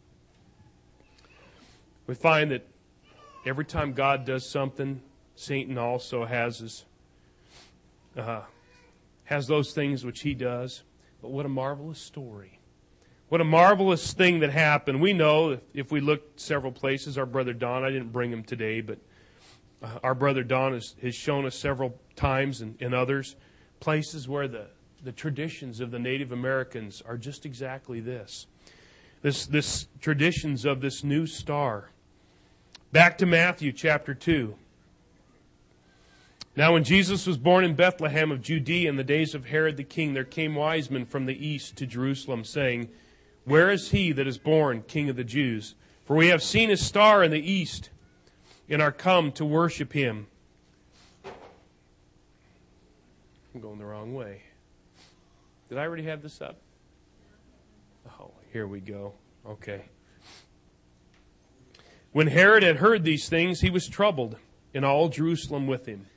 We find that every time God does something, Satan also has his, uh, has those things which he does. But what a marvelous story. What a marvelous thing that happened. We know, if, if we look several places, our brother Don, I didn't bring him today, but uh, our brother Don has, has shown us several times and, and others, places where the, the traditions of the Native Americans are just exactly this. This, this traditions of this new star. Back to Matthew chapter two. Now when Jesus was born in Bethlehem of Judea in the days of Herod the king, there came wise men from the east to Jerusalem, saying, Where is he that is born King of the Jews? For we have seen his star in the east, and are come to worship him. I'm going the wrong way. Did I already have this up? Oh, here we go. Okay. When Herod had heard these things, he was troubled, and all Jerusalem with him.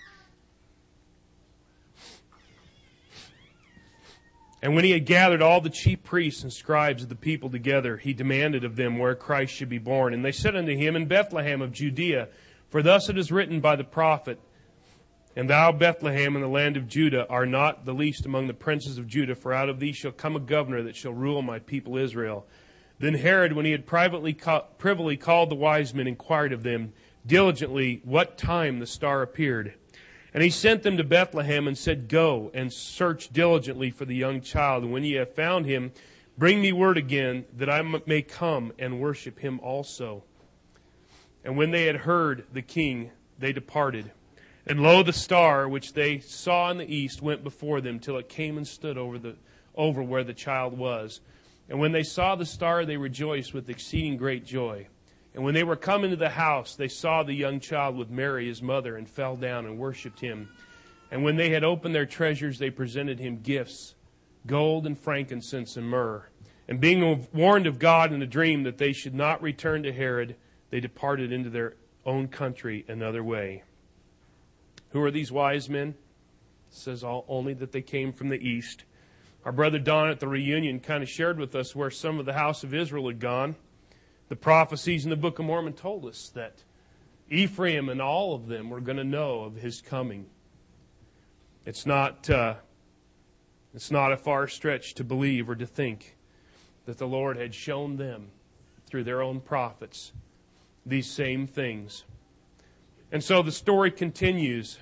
And when he had gathered all the chief priests and scribes of the people together, he demanded of them where Christ should be born. And they said unto him, In Bethlehem of Judea, for thus it is written by the prophet, And thou, Bethlehem, in the land of Judah, art not the least among the princes of Judah, for out of thee shall come a governor that shall rule my people Israel. Then Herod, when he had privately ca- privily called the wise men, inquired of them diligently what time the star appeared. And he sent them to Bethlehem and said, Go and search diligently for the young child. And when ye have found him, bring me word again, that I may come and worship him also. And when they had heard the king, they departed. And lo, the star which they saw in the east went before them, till it came and stood over the over where the child was. And when they saw the star, they rejoiced with exceeding great joy. And when they were come into the house, they saw the young child with Mary his mother, and fell down and worshipped him. And when they had opened their treasures, they presented him gifts, gold and frankincense and myrrh. And being warned of God in a dream that they should not return to Herod, they departed into their own country another way. Who are these wise men? It says all, only that they came from the east. Our brother Don at the reunion kind of shared with us where some of the house of Israel had gone. The prophecies in the Book of Mormon told us that Ephraim and all of them were going to know of his coming. It's not, uh, it's not a far stretch to believe or to think that the Lord had shown them through their own prophets these same things. And so the story continues.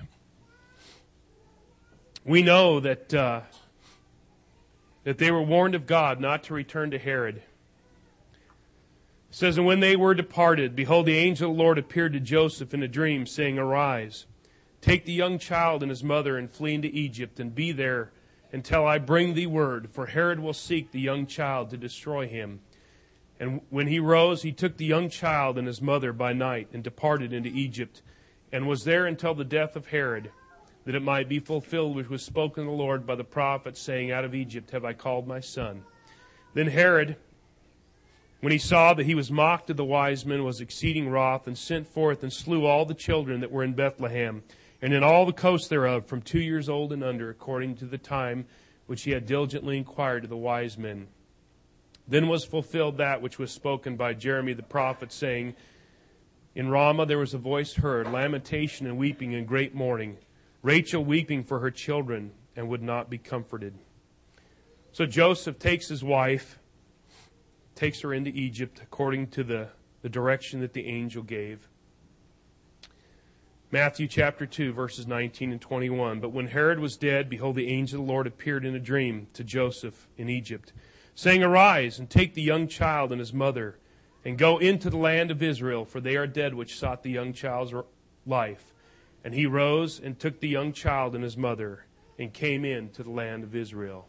We know that uh, that they were warned of God not to return to Herod. It says, And when they were departed, behold, the angel of the Lord appeared to Joseph in a dream, saying, Arise, take the young child and his mother, and flee into Egypt, and be there until I bring thee word, for Herod will seek the young child to destroy him. And when he rose, he took the young child and his mother by night, and departed into Egypt, and was there until the death of Herod, that it might be fulfilled which was spoken of the Lord by the prophet, saying, Out of Egypt have I called my son. Then Herod, when he saw that he was mocked of the wise men, was exceeding wroth, and sent forth and slew all the children that were in Bethlehem, and in all the coast thereof, from two years old and under, according to the time which he had diligently inquired of the wise men. Then was fulfilled that which was spoken by Jeremy the prophet, saying, In Ramah there was a voice heard, lamentation and weeping and great mourning, Rachel weeping for her children, and would not be comforted. So Joseph takes his wife, takes her into Egypt according to the, the direction that the angel gave. Matthew chapter two, verses nineteen and twenty-one. But when Herod was dead, behold, the angel of the Lord appeared in a dream to Joseph in Egypt, saying, Arise, and take the young child and his mother, and go into the land of Israel, for they are dead which sought the young child's life. And he rose and took the young child and his mother, and came into the land of Israel.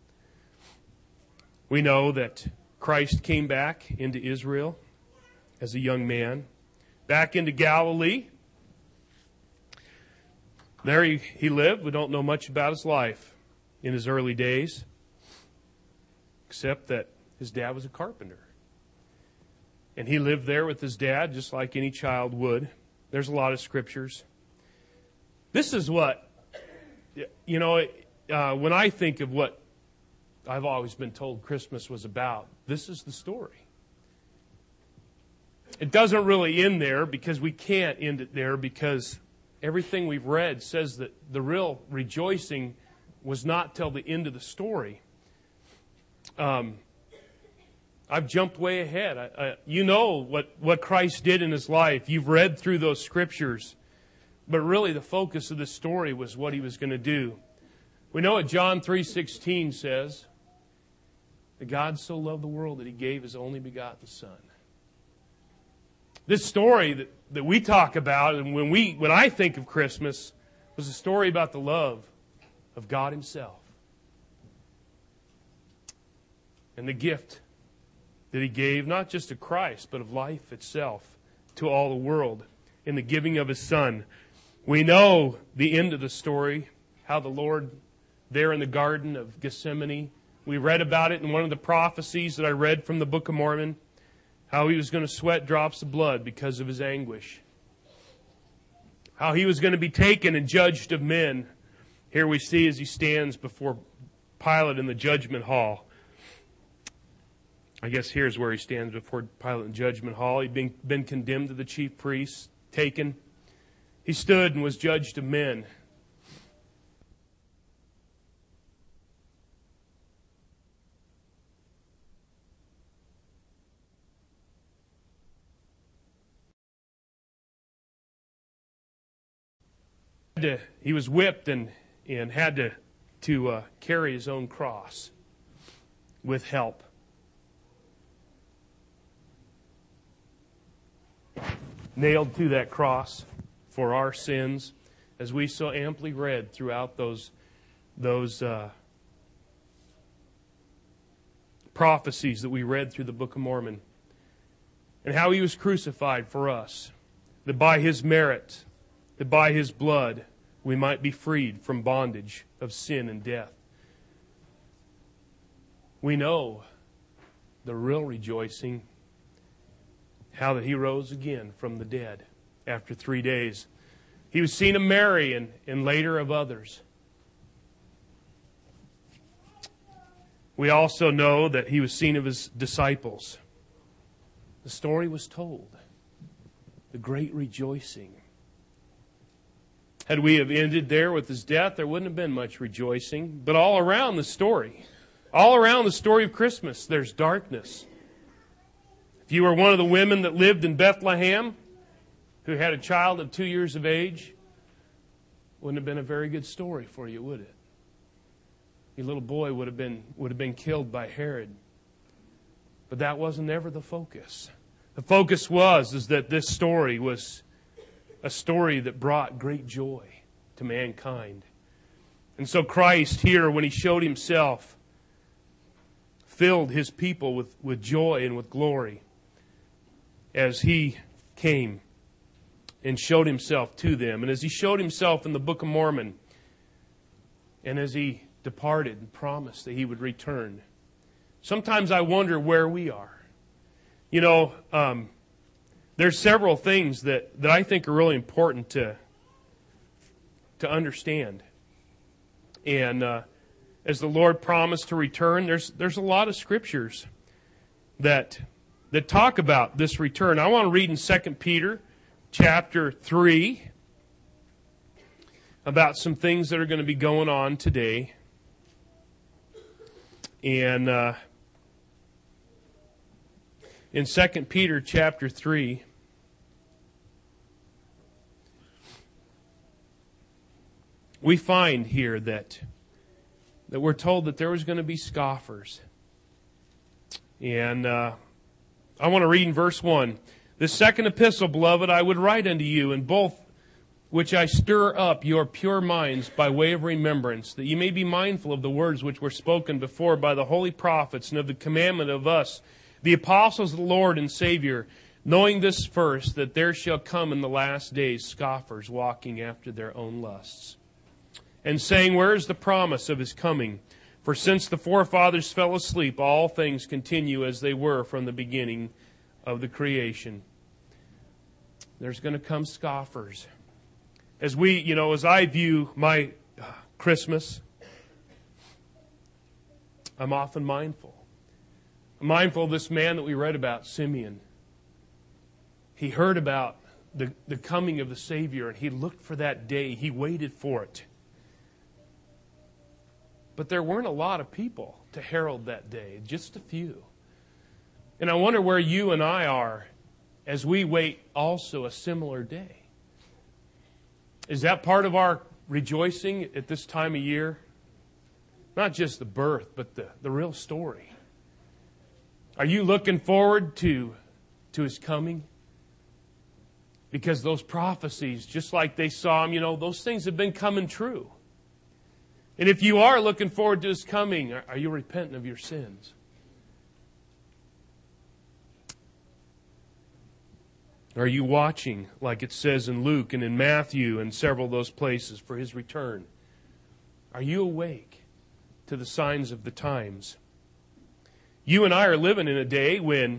We know that Christ came back into Israel as a young man, back into Galilee. There he, he lived. We don't know much about his life in his early days, except that his dad was a carpenter. And he lived there with his dad just like any child would. There's a lot of scriptures. This is what, you know, uh, when I think of what I've always been told Christmas was about, this is the story. It doesn't really end there because we can't end it there, because everything we've read says that the real rejoicing was not till the end of the story. Um, I've jumped way ahead. I, I, you know what, what Christ did in His life. You've read through those scriptures. But really the focus of the story was what He was going to do. We know what John three sixteen says, that God so loved the world that He gave His only begotten Son. This story that, that we talk about, and when we when I think of Christmas, was a story about the love of God Himself. And the gift that He gave, not just to Christ, but of life itself to all the world in the giving of His Son. We know the end of the story, how the Lord there in the Garden of Gethsemane, we read about it in one of the prophecies that I read from the Book of Mormon, how He was going to sweat drops of blood because of His anguish. How He was going to be taken and judged of men. Here we see as He stands before Pilate in the judgment hall. I guess here's where He stands before Pilate in judgment hall. He'd been, been condemned to the chief priests, taken. He stood and was judged of men. He was whipped and, and had to, to uh, carry His own cross with help. Nailed to that cross for our sins, as we so amply read throughout those, those uh, prophecies that we read through the Book of Mormon. And how He was crucified for us, that by His merit, that by His blood, we might be freed from bondage of sin and death. We know the real rejoicing, how that He rose again from the dead after three days. He was seen of Mary and, and later of others. We also know that He was seen of His disciples. The story was told. The great rejoicing. Had we have ended there with His death, there wouldn't have been much rejoicing. But all around the story, all around the story of Christmas, there's darkness. If you were one of the women that lived in Bethlehem, who had a child of two years of age, wouldn't have been a very good story for you, would it? Your little boy would have been would have been killed by Herod. But that wasn't ever the focus. The focus was is that this story was a story that brought great joy to mankind. And so Christ here, when He showed Himself, filled His people with, with joy and with glory as He came and showed Himself to them. And as He showed Himself in the Book of Mormon, and as He departed and promised that He would return, sometimes I wonder where we are. You know, um, there's several things that, that I think are really important to, to understand. And uh, as the Lord promised to return, there's there's a lot of scriptures that that talk about this return. I want to read in Second Peter chapter three about some things that are going to be going on today. And uh, in Second Peter chapter three, we find here that that we're told that there was going to be scoffers. And uh, I want to read in verse one. "This second epistle, beloved, I would write unto you, in both which I stir up your pure minds by way of remembrance, that ye may be mindful of the words which were spoken before by the holy prophets, and of the commandment of us, the apostles of the Lord and Savior, knowing this first, that there shall come in the last days scoffers, walking after their own lusts, and saying, Where is the promise of his coming? For since the forefathers fell asleep, all things continue as they were from the beginning of the creation." There's going to come scoffers. As we, you know, as I view my Christmas, I'm often mindful. I'm mindful of this man that we read about, Simeon. He heard about the, the coming of the Savior, and he looked for that day. He waited for it. But there weren't a lot of people to herald that day, just a few. And I wonder where you and I are as we wait also a similar day. Is that part of our rejoicing at this time of year? Not just the birth, but the, the real story. Are you looking forward to, to his coming? Because those prophecies, just like they saw him, you know, those things have been coming true. And if you are looking forward to his coming, are you repentant of your sins? Are you watching, like it says in Luke and in Matthew and several of those places, for his return? Are you awake to the signs of the times? You and I are living in a day when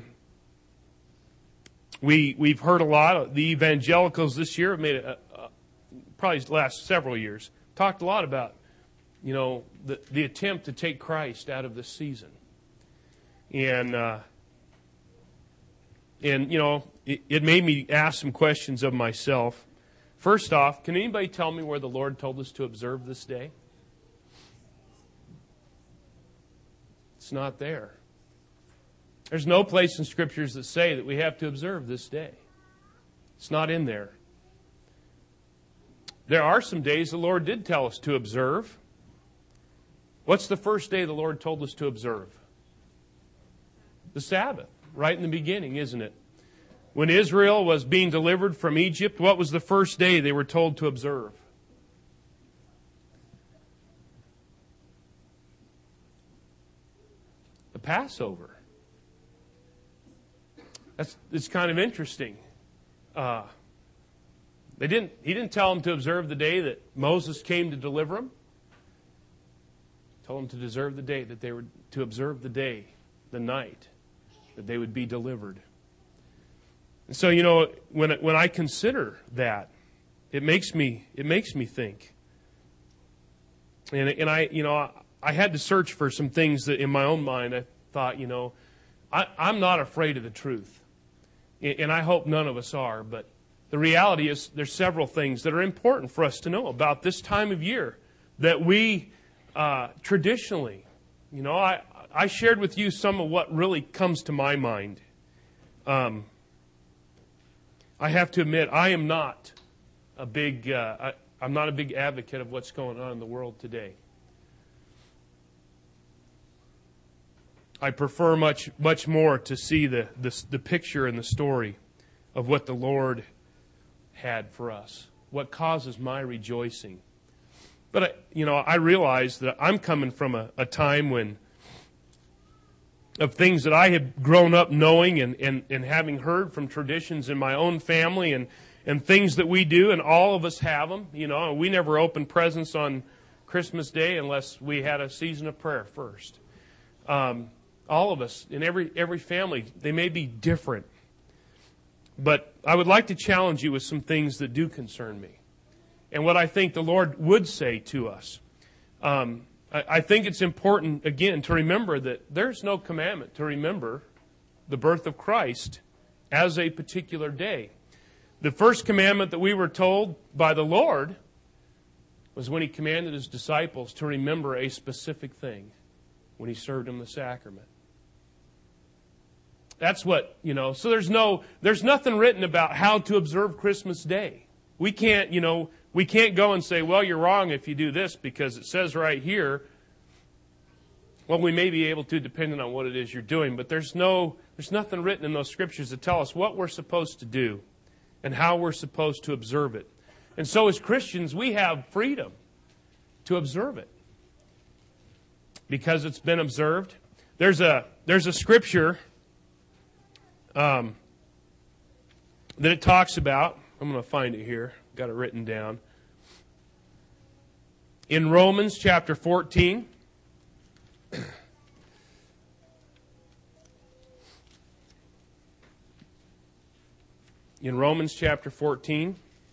we, we've heard a lot of the evangelicals this year have made, a, a, probably the last several years, talked a lot about, you know, the, the attempt to take Christ out of this season. And, uh, and you know, it, it made me ask some questions of myself. First off, can anybody tell me where the Lord told us to observe this day? It's not there. There's no place in Scriptures that say that we have to observe this day. It's not in there. There are some days the Lord did tell us to observe. What's the first day the Lord told us to observe? The Sabbath, right in the beginning, isn't it? When Israel was being delivered from Egypt, what was the first day they were told to observe? The Passover. That's it's kind of interesting. Uh, they didn't. He didn't tell them to observe the day that Moses came to deliver them. He told them to observe the day that they were to observe the day, the night that they would be delivered. And so, you know, when when I consider that, it makes me it makes me think. And and I you know I, I had to search for some things that in my own mind I thought, you know, I, I'm not afraid of the truth. And I hope none of us are, but the reality is there's several things that are important for us to know about this time of year that we uh, traditionally, you know, I, I shared with you some of what really comes to my mind. Um, I have to admit, I am not a big, uh, I, I'm not a big advocate of what's going on in the world today. I prefer much much more to see the, the the picture and the story of what the Lord had for us, what causes my rejoicing. But, I, you know, I realize that I'm coming from a, a time when, of things that I had grown up knowing and, and, and having heard from traditions in my own family and, and things that we do, and all of us have them. You know, we never opened presents on Christmas Day unless we had a season of prayer first. Um All of us, in every every family, they may be different. But I would like to challenge you with some things that do concern me. And what I think the Lord would say to us. Um, I, I think it's important, again, to remember that there's no commandment to remember the birth of Christ as a particular day. The first commandment that we were told by the Lord was when He commanded His disciples to remember a specific thing when He served them the sacrament. That's what, you know, so there's no, there's nothing written about how to observe Christmas Day. We can't, you know, we can't go and say, well, you're wrong if you do this because it says right here. Well, we may be able to depending on what it is you're doing, but there's no, there's nothing written in those scriptures that tell us what we're supposed to do and how we're supposed to observe it. And so as Christians, we have freedom to observe it because it's been observed. There's a, there's a scripture um, that it talks about. I'm going to find it here. Got it written down. In Romans chapter fourteen, in Romans chapter fourteen,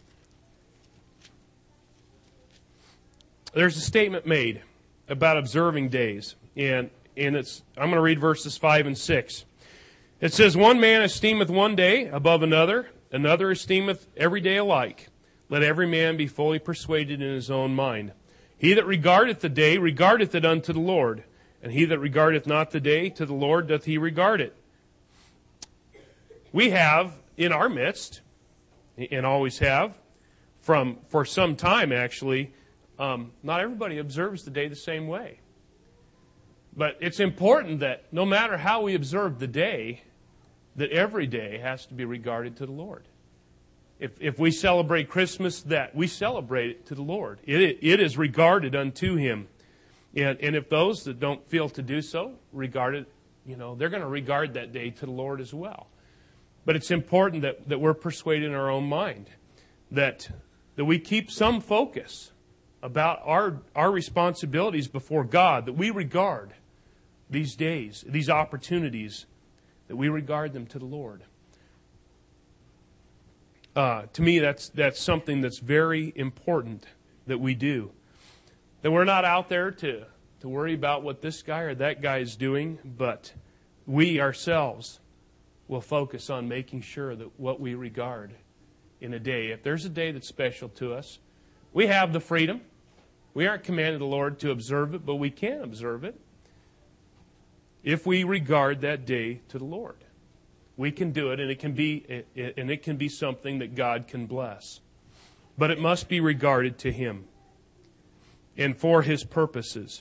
there's a statement made about observing days. And, and it's, I'm going to read verses five and six. It says, one man esteemeth one day above another, another esteemeth every day alike. Let every man be fully persuaded in his own mind. He that regardeth the day regardeth it unto the Lord, and he that regardeth not the day to the Lord doth he regard it. We have in our midst, and always have, from for some time actually, um, not everybody observes the day the same way. But it's important that no matter how we observe the day, that every day has to be regarded to the Lord. If if we celebrate Christmas, that we celebrate it to the Lord. It it is regarded unto Him. And and if those that don't feel to do so regard it, you know, they're going to regard that day to the Lord as well. But it's important that, that we're persuaded in our own mind, that that we keep some focus about our our responsibilities before God, that we regard these days, these opportunities, that we regard them to the Lord. Uh, to me, that's that's something that's very important that we do. That we're not out there to, to worry about what this guy or that guy is doing, but we ourselves will focus on making sure that what we regard in a day, if there's a day that's special to us, we have the freedom. We aren't commanded the Lord to observe it, but we can observe it if we regard that day to the Lord. We can do it, and it can be and it can be something that God can bless. But it must be regarded to Him and for His purposes.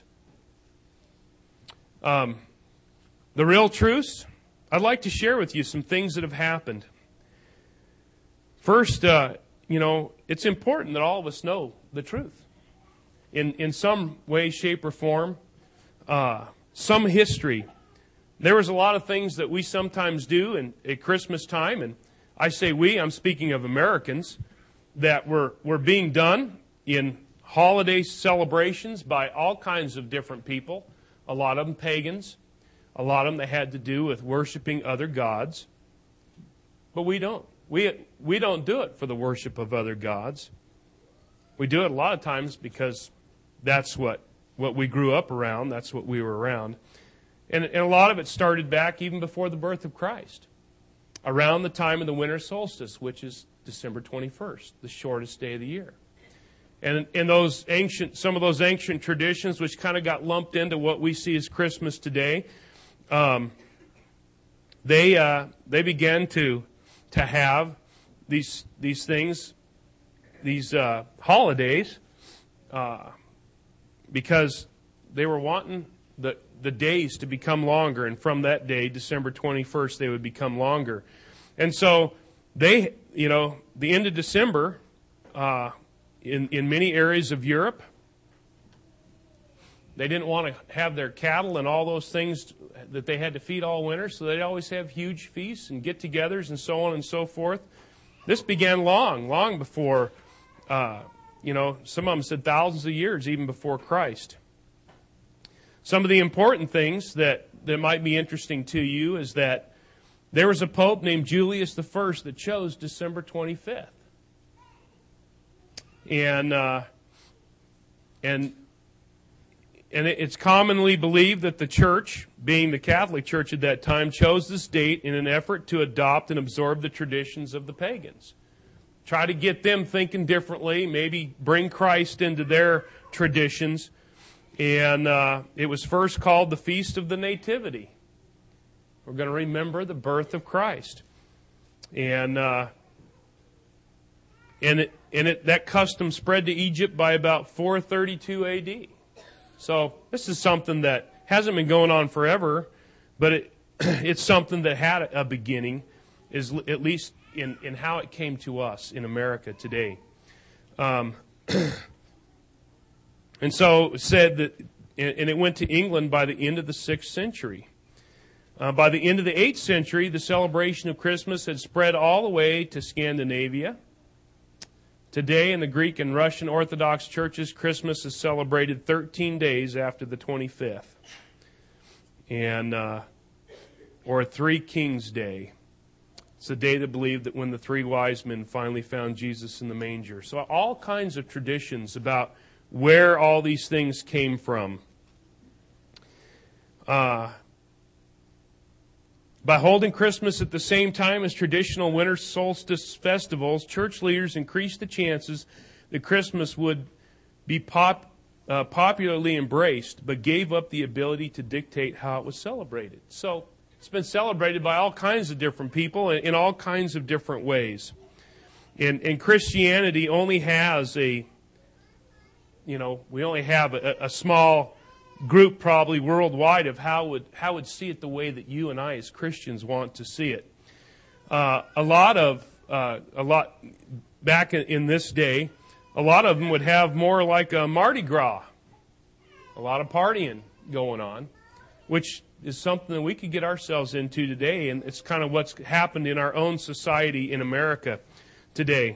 Um, the real truths, I'd like to share with you some things that have happened. First, uh, you know, it's important that all of us know the truth. In in some way, shape, or form, uh, some history. There was a lot of things that we sometimes do in, at Christmas time, and I say we, I'm speaking of Americans, that were, were being done in holiday celebrations by all kinds of different people, a lot of them pagans, a lot of them that had to do with worshiping other gods. But we don't. We, we don't do it for the worship of other gods. We do it a lot of times because that's what, what we grew up around, that's what we were around. And, and a lot of it started back even before the birth of Christ, around the time of the winter solstice, which is December twenty-first, the shortest day of the year. And, and those ancient, some of those ancient traditions, which kind of got lumped into what we see as Christmas today, um, they uh, they began to to have these these things, these uh, holidays, uh, because they were wanting the the days to become longer, and from that day, December twenty-first, they would become longer. And so they, you know, the end of December, uh, in, in many areas of Europe, they didn't want to have their cattle and all those things that they had to feed all winter, so they'd always have huge feasts and get-togethers and so on and so forth. This began long, long before, uh, you know, some of them said thousands of years, even before Christ. Some of the important things that, that might be interesting to you is that there was a pope named Julius the First that chose December twenty-fifth. And uh, and and it's commonly believed that the church, being the Catholic Church at that time, chose this date in an effort to adopt and absorb the traditions of the pagans. Try to get them thinking differently, maybe bring Christ into their traditions. And uh, it was first called the Feast of the Nativity. We're going to remember the birth of Christ. And uh, and it, and it, that custom spread to Egypt by about four thirty-two A D. So this is something that hasn't been going on forever, but it, it's something that had a beginning, is at least in, in how it came to us in America today. Um, and so it said that, and it went to England by the end of the sixth century. Uh, by the end of the eighth century, the celebration of Christmas had spread all the way to Scandinavia. Today, in the Greek and Russian Orthodox churches, Christmas is celebrated thirteen days after the twenty-fifth, and uh, or Three Kings Day. It's the day that believed that when the three wise men finally found Jesus in the manger. So all kinds of traditions about where all these things came from. Uh, By holding Christmas at the same time as traditional winter solstice festivals, church leaders increased the chances that Christmas would be pop, uh, popularly embraced, but gave up the ability to dictate how it was celebrated. So it's been celebrated by all kinds of different people in, in all kinds of different ways. And, and Christianity only has a, you know, we only have a, a small group probably worldwide of how would how would see it the way that you and I as Christians want to see it. Uh, a lot of uh, a lot back in, in this day, a lot of them would have more like a Mardi Gras, a lot of partying going on, which is something that we could get ourselves into today, and it's kind of what's happened in our own society in America today.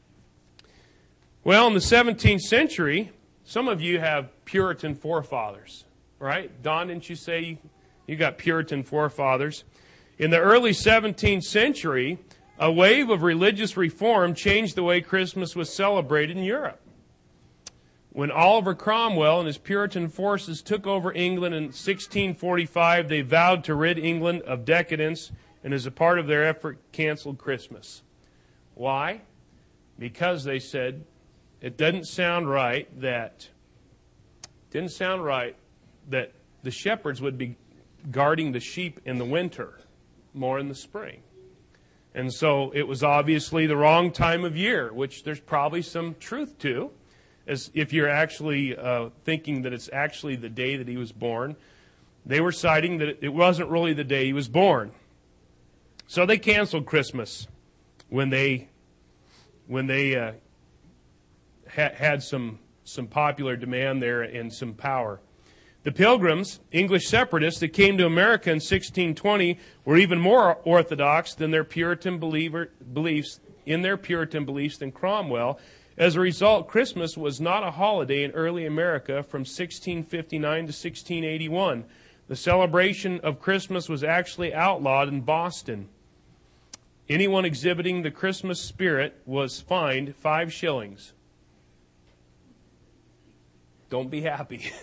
Well, in the seventeenth century, some of you have Puritan forefathers, right? Don, didn't you say you, you got Puritan forefathers? In the early seventeenth century, a wave of religious reform changed the way Christmas was celebrated in Europe. When Oliver Cromwell and his Puritan forces took over England in sixteen forty-five, they vowed to rid England of decadence, and as a part of their effort, canceled Christmas. Why? Because they said, it doesn't sound right that didn't sound right that the shepherds would be guarding the sheep in the winter, more in the spring. And so it was obviously the wrong time of year, which there's probably some truth to, as if you're actually uh, thinking that it's actually the day that he was born. They were citing that it wasn't really the day he was born. So they canceled Christmas when they when they uh, ha- had some some popular demand there and some power. The Pilgrims, English separatists that came to America in sixteen twenty, were even more orthodox than their Puritan believer, beliefs in their Puritan beliefs than Cromwell. As a result, Christmas was not a holiday in early America from sixteen fifty-nine to sixteen eighty-one. The celebration of Christmas was actually outlawed in Boston. Anyone exhibiting the Christmas spirit was fined five shillings. Don't be happy.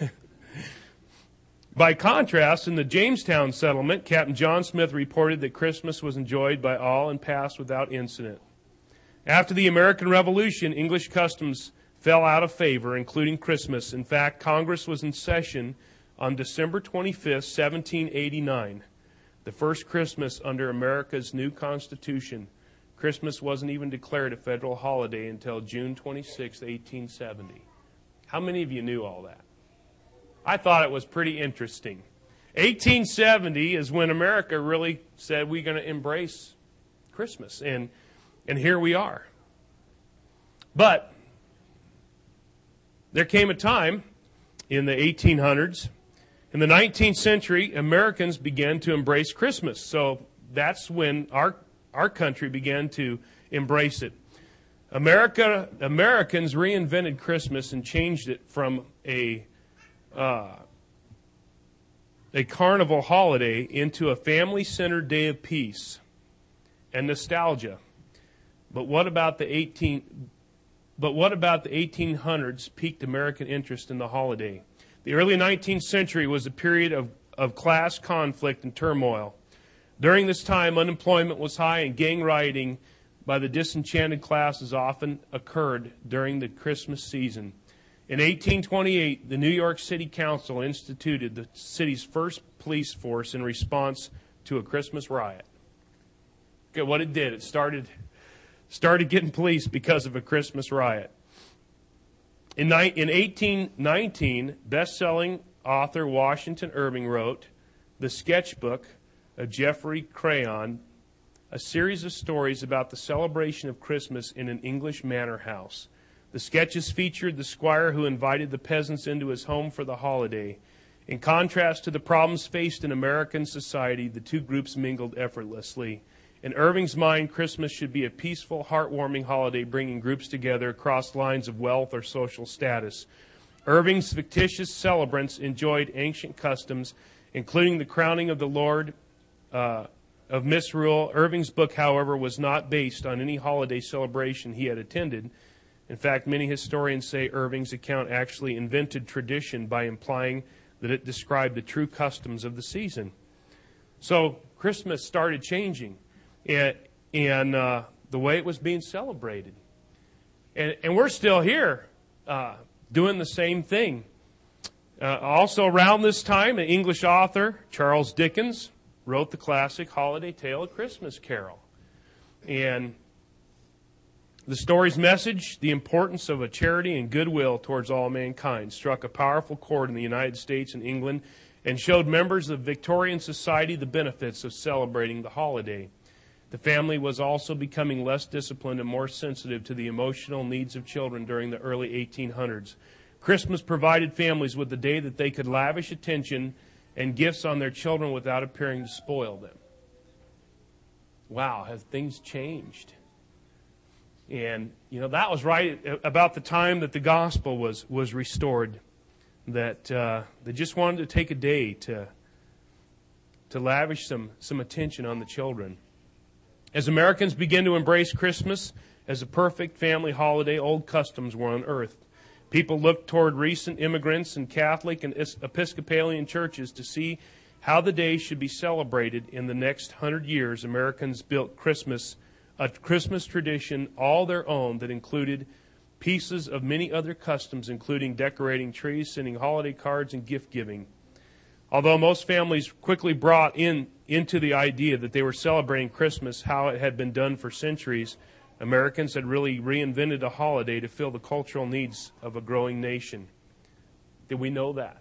By contrast, in the Jamestown settlement, Captain John Smith reported that Christmas was enjoyed by all and passed without incident. After the American Revolution, English customs fell out of favor, including Christmas. In fact, Congress was in session on December twenty-fifth, seventeen eighty-nine, the first Christmas under America's new Constitution. Christmas wasn't even declared a federal holiday until June twenty-sixth, eighteen seventy. How many of you knew all that? I thought it was pretty interesting. eighteen seventy is when America really said we're going to embrace Christmas, and and here we are. But there came a time in the eighteen hundreds, in the nineteenth century, Americans began to embrace Christmas. So that's when our our country began to embrace it. America, Americans reinvented Christmas and changed it from a uh, a carnival holiday into a family-centered day of peace and nostalgia. But what about the eighteen? But what about the eighteen hundreds piqued American interest in the holiday? The early nineteenth century was a period of, of class conflict and turmoil. During this time, unemployment was high and gang rioting by the disenchanted classes often occurred during the Christmas season. In eighteen twenty-eight, the New York City Council instituted the city's first police force in response to a Christmas riot. Okay, what it did, it started, started getting police because of a Christmas riot. In, in eighteen nineteen, best-selling author Washington Irving wrote The Sketchbook of Geoffrey Crayon, a series of stories about the celebration of Christmas in an English manor house. The sketches featured the squire who invited the peasants into his home for the holiday. In contrast to the problems faced in American society, the two groups mingled effortlessly. In Irving's mind, Christmas should be a peaceful, heartwarming holiday bringing groups together across lines of wealth or social status. Irving's fictitious celebrants enjoyed ancient customs, including the crowning of the Lord uh, of Misrule. Irving's book, however, was not based on any holiday celebration he had attended. In fact, many historians say Irving's account actually invented tradition by implying that it described the true customs of the season. So Christmas started changing, and, and uh, the way it was being celebrated. And, and we're still here uh, doing the same thing. Uh, also around this time, an English author, Charles Dickens, wrote the classic holiday tale, A Christmas Carol. And the story's message, the importance of a charity and goodwill towards all mankind, struck a powerful chord in the United States and England and showed members of Victorian society the benefits of celebrating the holiday. The family was also becoming less disciplined and more sensitive to the emotional needs of children during the early eighteen hundreds. Christmas provided families with a day that they could lavish attention and gifts on their children without appearing to spoil them. Wow, have things changed? And, you know, that was right about the time that the gospel was, was restored, that uh, they just wanted to take a day to, to lavish some, some attention on the children. As Americans began to embrace Christmas as a perfect family holiday, old customs were unearthed. People looked toward recent immigrants in Catholic and Episcopalian churches to see how the day should be celebrated in the next hundred years. Americans built Christmas a Christmas tradition all their own that included pieces of many other customs, including decorating trees, sending holiday cards, and gift giving. Although most families quickly brought in into the idea that they were celebrating Christmas how it had been done for centuries, Americans had really reinvented a holiday to fill the cultural needs of a growing nation. Did we know that?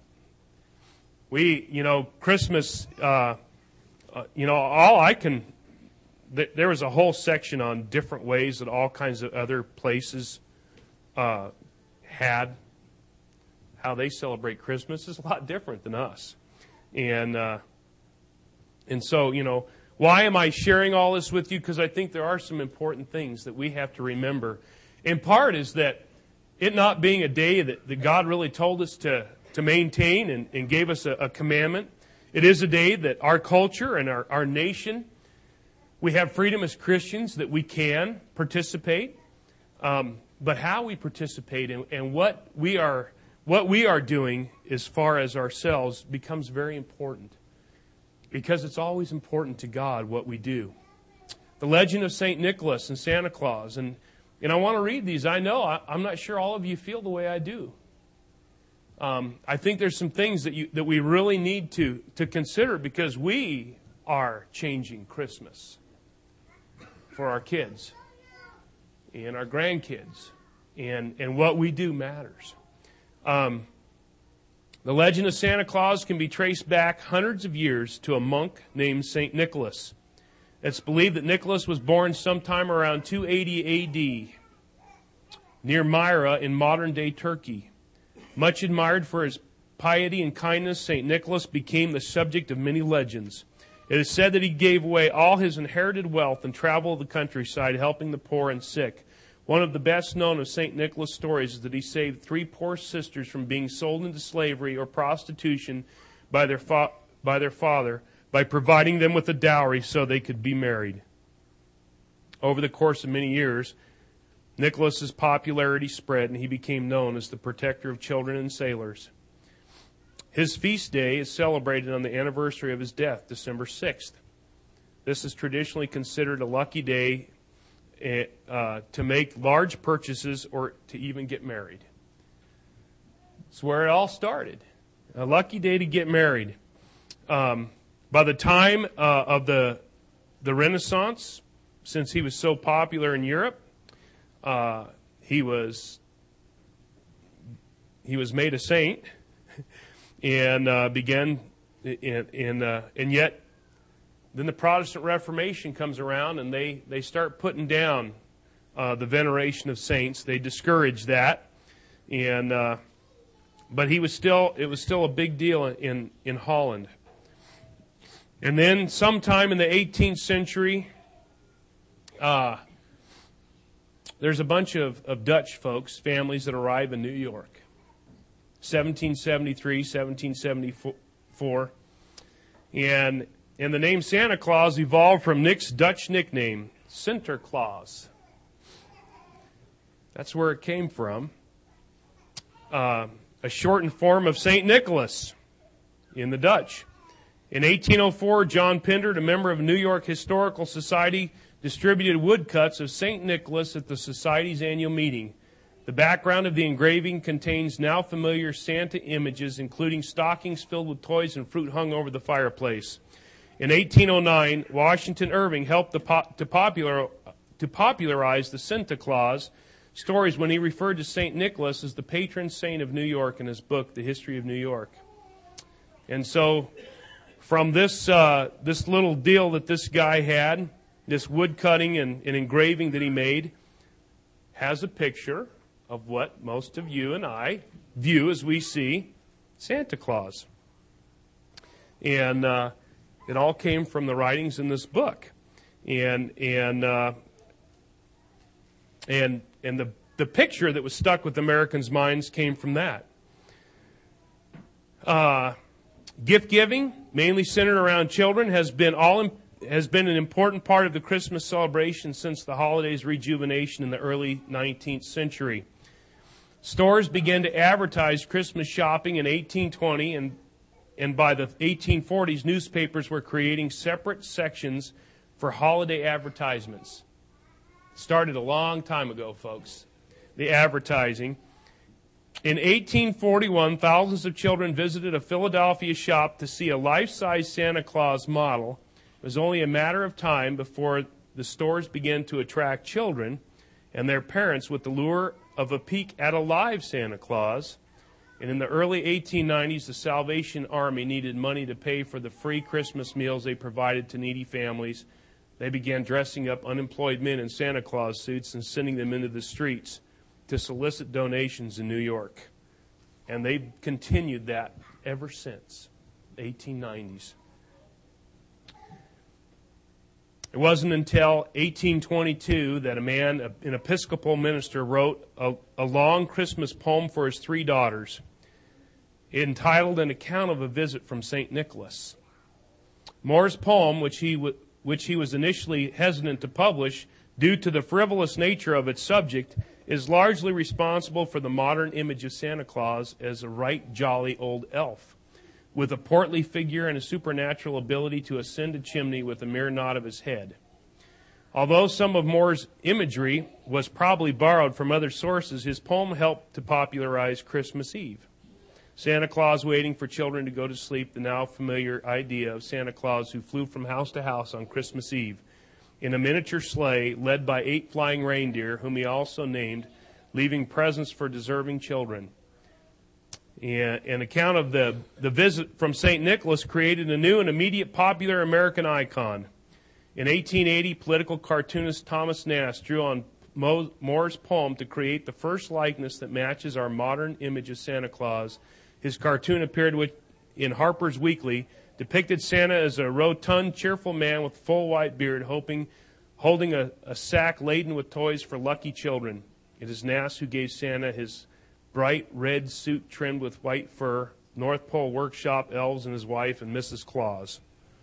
We, you know, Christmas, uh, uh, you know, all I can... There was a whole section on different ways that all kinds of other places uh, had how they celebrate Christmas is a lot different than us. And uh, and so, you know, why am I sharing all this with you? Because I think there are some important things that we have to remember. In part is that it not being a day that, that God really told us to, to maintain and, and gave us a, a commandment. It is a day that our culture and our, our nation, we have freedom as Christians that we can participate, um, but how we participate and, and what we are what we are doing as far as ourselves becomes very important, because it's always important to God what we do. The legend of Saint Nicholas and Santa Claus, and and I want to read these. I know I, I'm not sure all of you feel the way I do. Um, I think there's some things that you that we really need to to consider, because we are changing Christmas for our kids and our grandkids, and, and what we do matters. Um, the legend of Santa Claus can be traced back hundreds of years to a monk named Saint Nicholas. It's believed that Nicholas was born sometime around two eighty A D near Myra in modern-day Turkey. Much admired for his piety and kindness, Saint Nicholas became the subject of many legends. It is said that he gave away all his inherited wealth and traveled the countryside helping the poor and sick. One of the best known of Saint Nicholas' stories is that he saved three poor sisters from being sold into slavery or prostitution by their, fa- by their father by providing them with a dowry so they could be married. Over the course of many years, Nicholas's popularity spread and he became known as the protector of children and sailors. His feast day is celebrated on the anniversary of his death, December sixth. This is traditionally considered a lucky day uh, to make large purchases or to even get married. It's where it all started. A lucky day to get married. Um, by the time uh, of the the Renaissance, since he was so popular in Europe, uh, he was he was made a saint, and uh, began in, in uh, and yet then the Protestant Reformation comes around, and they they start putting down uh, the veneration of saints. They discourage that, and uh, but he was still it was still a big deal in in Holland. And then sometime in the eighteenth century, uh, there's a bunch of, of Dutch folks, families that arrive in New York. seventeen seventy-three, seventeen seventy-four. And, and the name Santa Claus evolved from Nick's Dutch nickname, Sinterklaas. That's where it came from. Uh, a shortened form of Saint Nicholas in the Dutch. In eighteen oh four, John Pindert, a member of New York Historical Society, distributed woodcuts of Saint Nicholas at the Society's annual meeting. The background of the engraving contains now familiar Santa images, including stockings filled with toys and fruit hung over the fireplace. In eighteen oh nine, Washington Irving helped to, po- to, popular, to popularize the Santa Claus stories when he referred to Saint Nicholas as the patron saint of New York in his book, The History of New York. And so, from this uh, this little deal that this guy had, this wood cutting and, and engraving that he made, has a picture of what most of you and I view as we see Santa Claus. And uh, it all came from the writings in this book. And and uh, and and the the picture that was stuck with Americans' minds came from that. Uh, gift giving, mainly centered around children, has been all has been an important part of the Christmas celebration since the holiday's rejuvenation in the early nineteenth century. Stores began to advertise Christmas shopping in eighteen twenty, and and by the eighteen forties, newspapers were creating separate sections for holiday advertisements. It started a long time ago, folks, the advertising. In eighteen forty-one, thousands of children visited a Philadelphia shop to see a life-size Santa Claus model. It was only a matter of time before the stores began to attract children and their parents with the lure of a peek at a live Santa Claus. And in the early eighteen nineties, the Salvation Army needed money to pay for the free Christmas meals they provided to needy families. They began dressing up unemployed men in Santa Claus suits and sending them into the streets to solicit donations in New York. And they've continued that ever since the eighteen nineties. It wasn't until eighteen twenty-two that a man, an Episcopal minister, wrote a, a long Christmas poem for his three daughters, entitled An Account of a Visit from Saint Nicholas. Moore's poem, which he, w- which he was initially hesitant to publish due to the frivolous nature of its subject, is largely responsible for the modern image of Santa Claus as a right jolly old elf, with a portly figure and a supernatural ability to ascend a chimney with a mere nod of his head. Although some of Moore's imagery was probably borrowed from other sources, his poem helped to popularize Christmas Eve. Santa Claus waiting for children to go to sleep, the now familiar idea of Santa Claus who flew from house to house on Christmas Eve in a miniature sleigh led by eight flying reindeer, whom he also named, leaving presents for deserving children. And an account of the, the visit from Saint Nicholas created a new and immediate popular American icon. In eighteen eighty, political cartoonist Thomas Nast drew on Mo, Moore's poem to create the first likeness that matches our modern image of Santa Claus. His cartoon appeared with, in Harper's Weekly, depicted Santa as a rotund, cheerful man with a full white beard, hoping, holding a, a sack laden with toys for lucky children. It is Nast who gave Santa his bright red suit trimmed with white fur, North Pole Workshop elves and his wife, and Missus Claus.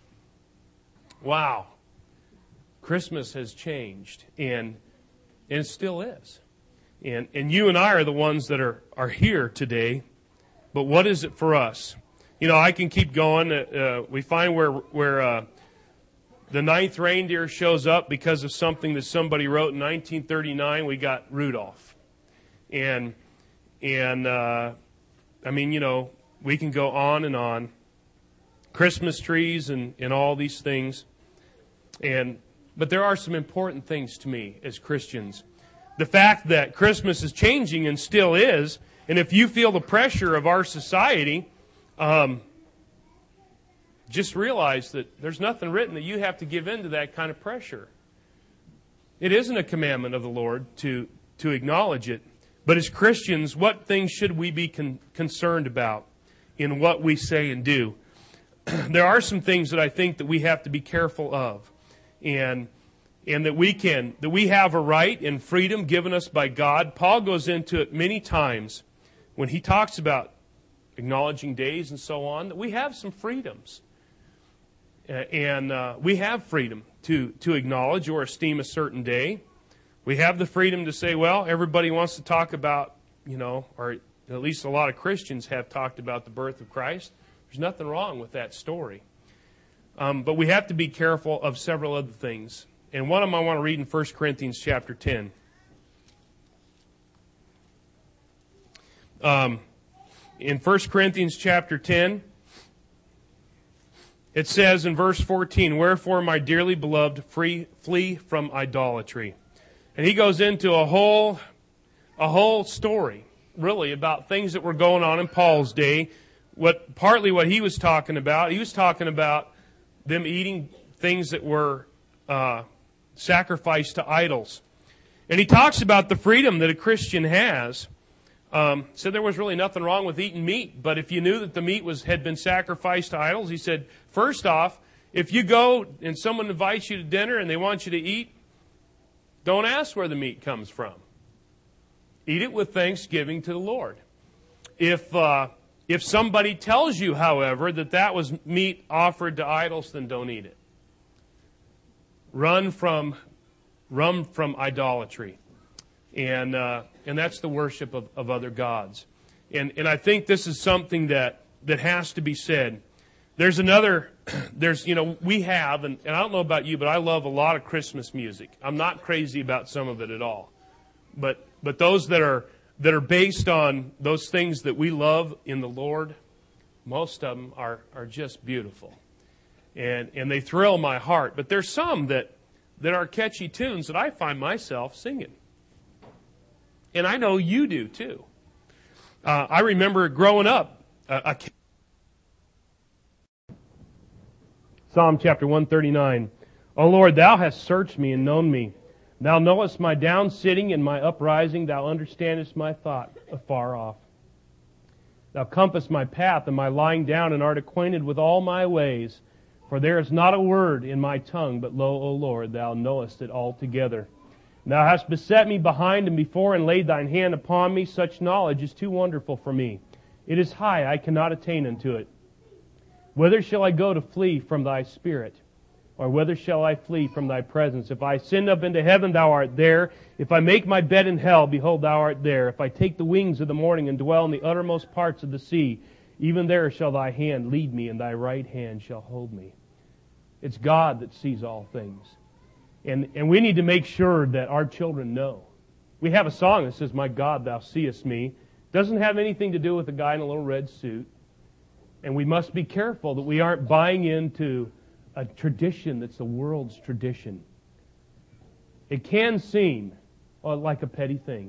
Wow. Christmas has changed, and, and it still is. And, and you and I are the ones that are, are here today, but what is it for us? you know, I can keep going. Uh, we find where where uh, the ninth reindeer shows up because of something that somebody wrote in nineteen thirty-nine. We got Rudolph, and and uh, I mean, you know, we can go on and on. Christmas trees and, and all these things, and but there are some important things to me as Christians. The fact that Christmas is changing and still is, and if you feel the pressure of our society, um, just realize that there's nothing written that you have to give in to that kind of pressure. It isn't a commandment of the Lord to, to acknowledge it. But as Christians, what things should we be con- concerned about in what we say and do? There are some things that I think that we have to be careful of. And and that we can, that we have a right and freedom given us by God. Paul goes into it many times when he talks about acknowledging days and so on, that we have some freedoms. And uh, we have freedom to, to acknowledge or esteem a certain day. We have the freedom to say, well, everybody wants to talk about, you know, or at least a lot of Christians have talked about the birth of Christ. There's nothing wrong with that story. Um, but we have to be careful of several other things. And one of them I want to read in First Corinthians chapter ten. Um, in First Corinthians chapter ten, it says in verse fourteen, "Wherefore, my dearly beloved, free, flee from idolatry." And he goes into a whole, a whole story, really, about things that were going on in Paul's day. What partly what he was talking about, he was talking about them eating things that were uh, sacrificed to idols. And he talks about the freedom that a Christian has. Um, said there was really nothing wrong with eating meat, but if you knew that the meat was had been sacrificed to idols, he said, first off, if you go and someone invites you to dinner and they want you to eat, don't ask where the meat comes from. Eat it with thanksgiving to the Lord. If uh, if somebody tells you, however, that that was meat offered to idols, then don't eat it. Run from, run from idolatry. And uh, and that's the worship of, of other gods. And and I think this is something that, that has to be said. There's another, there's, you know, we have, and, and I don't know about you, but I love a lot of Christmas music. I'm not crazy about some of it at all. But but those that are that are based on those things that we love in the Lord, most of them are, are just beautiful. And and they thrill my heart. But there's some that, that are catchy tunes that I find myself singing. And I know you do too. Uh, I remember growing up, uh, a Psalm chapter one thirty-nine. O Lord, thou hast searched me and known me. Thou knowest my down sitting and my uprising. Thou understandest my thought afar off. Thou compassest my path and my lying down, and art acquainted with all my ways. For there is not a word in my tongue, but lo, O Lord, thou knowest it altogether. Thou hast beset me behind and before, and laid thine hand upon me. Such knowledge is too wonderful for me. It is high, I cannot attain unto it. Whither shall I go to flee from thy spirit? Or whither shall I flee from thy presence? If I ascend up into heaven, thou art there. If I make my bed in hell, behold, thou art there. If I take the wings of the morning and dwell in the uttermost parts of the sea, even there shall thy hand lead me, and thy right hand shall hold me. It's God that sees all things. And and we need to make sure that our children know. We have a song that says, "My God, thou seest me." It doesn't have anything to do with a guy in a little red suit. And we must be careful that we aren't buying into a tradition that's the world's tradition. It can seem uh, like a petty thing.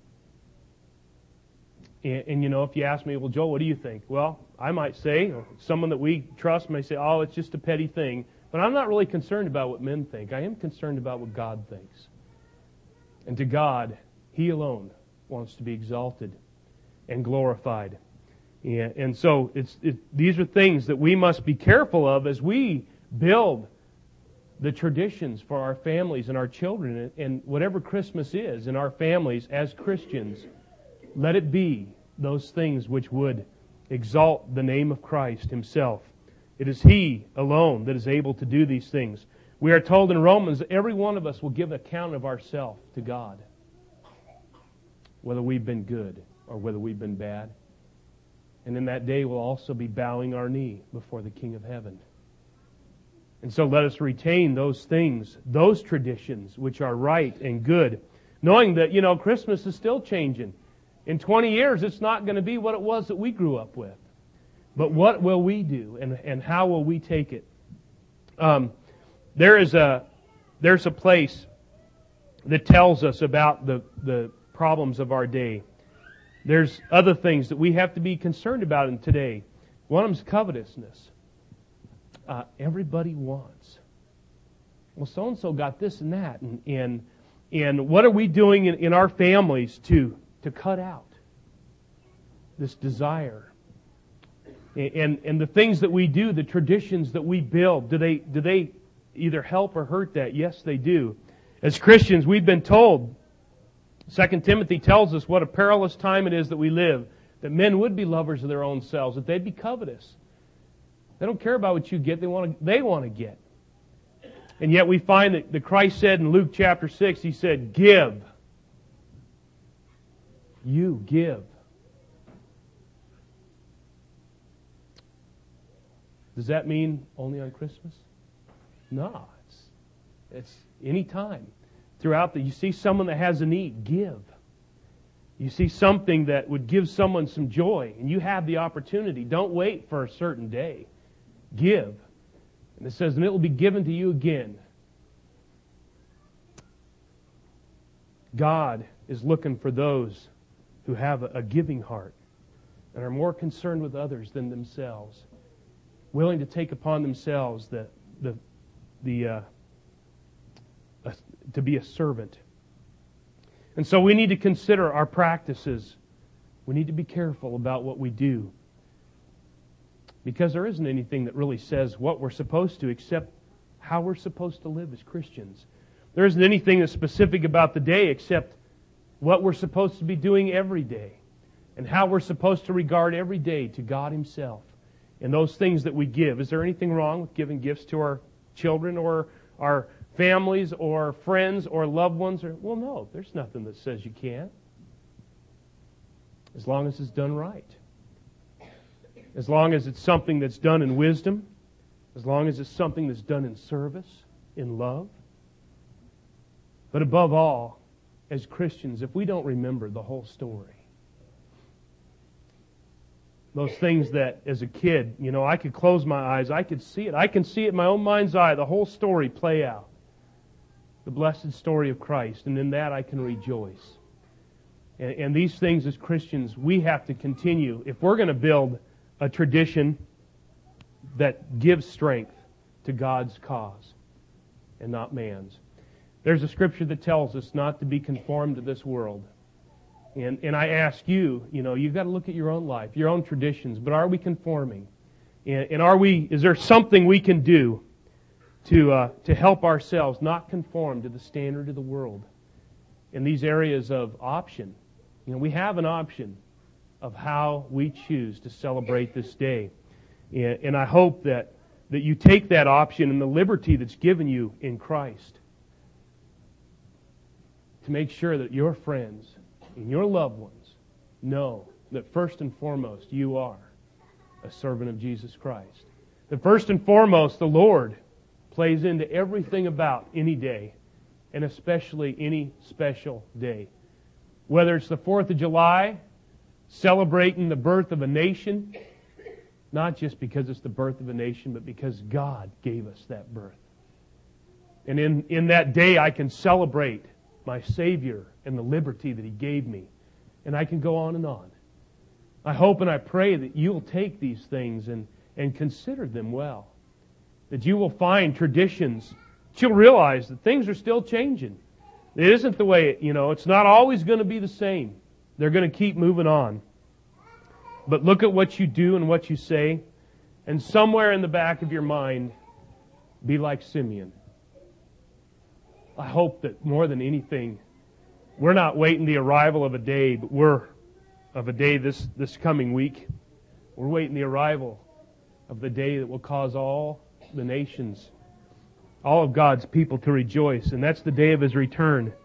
And, and, you know, if you ask me, well, Joel, what do you think? Well, I might say, or someone that we trust may say, oh, it's just a petty thing. But I'm not really concerned about what men think. I am concerned about what God thinks. And to God, He alone wants to be exalted and glorified. And, and so it's it, these are things that we must be careful of as we build the traditions for our families and our children. And, and whatever Christmas is in our families as Christians, let it be those things which would exalt the name of Christ Himself. It is He alone that is able to do these things. We are told in Romans that every one of us will give account of ourselves to God, whether we've been good or whether we've been bad. And in that day we'll also be bowing our knee before the King of Heaven. And so let us retain those things, those traditions which are right and good, knowing that, you know, Christmas is still changing. In twenty years, it's not going to be what it was that we grew up with. But what will we do, and, and how will we take it? Um, there is a there's a place that tells us about the, the problems of our day. There's other things that we have to be concerned about in today. One of them is covetousness. Uh, everybody wants. Well, so-and-so got this and that. And, and, and what are we doing in, in our families to, to cut out this desire? And, and, and the things that we do, the traditions that we build, do they, do they either help or hurt that? Yes, they do. As Christians, we've been told, Second Timothy tells us what a perilous time it is that we live, that men would be lovers of their own selves, that they'd be covetous. They don't care about what you get, they want to, they want to get. And yet we find that, that Christ said in Luke chapter six, He said, give. You give. Does that mean only on Christmas? No, it's, it's any time. Throughout the, you see someone that has a need, give. You see something that would give someone some joy, and you have the opportunity. Don't wait for a certain day. Give. And it says, and it will be given to you again. God is looking for those who have a, a giving heart and are more concerned with others than themselves, willing to take upon themselves the the the uh, uh, to be a servant. And so we need to consider our practices. We need to be careful about what we do, because there isn't anything that really says what we're supposed to except how we're supposed to live as Christians. There isn't anything that's specific about the day except what we're supposed to be doing every day and how we're supposed to regard every day to God Himself and those things that we give. Is there anything wrong with giving gifts to our children or our families or friends or loved ones? Or, well, no, there's nothing that says you can't, as long as it's done right. As long as it's something that's done in wisdom, as long as it's something that's done in service, in love. But above all, as Christians, if we don't remember the whole story, those things that as a kid, you know, I could close my eyes, I could see it. I can see it in my own mind's eye, the whole story play out. The blessed story of Christ, and in that I can rejoice. And, and these things as Christians, we have to continue. If we're going to build a tradition that gives strength to God's cause and not man's. There's a scripture that tells us not to be conformed to this world. And and I ask you, you know, you've got to look at your own life, your own traditions, but are we conforming? And, and are we, is there something we can do to uh, to help ourselves not conform to the standard of the world in these areas of option? You know, we have an option of how we choose to celebrate this day. And, and I hope that, that you take that option and the liberty that's given you in Christ to make sure that your friends and your loved ones know that first and foremost you are a servant of Jesus Christ. That first and foremost the Lord plays into everything about any day, and especially any special day. Whether it's the fourth of July, celebrating the birth of a nation, not just because it's the birth of a nation, but because God gave us that birth. And in, in that day I can celebrate my Savior and the liberty that He gave me. And I can go on and on. I hope and I pray that you'll take these things and, and consider them well. That you will find traditions, that you'll realize that things are still changing. It isn't the way, you know, it's not always going to be the same. They're going to keep moving on. But look at what you do and what you say, and somewhere in the back of your mind, be like Simeon. I hope that more than anything, we're not waiting the arrival of a day, but we're of a day this, this coming week. We're waiting the arrival of the day that will cause all the nations, all of God's people to rejoice, and that's the day of His return.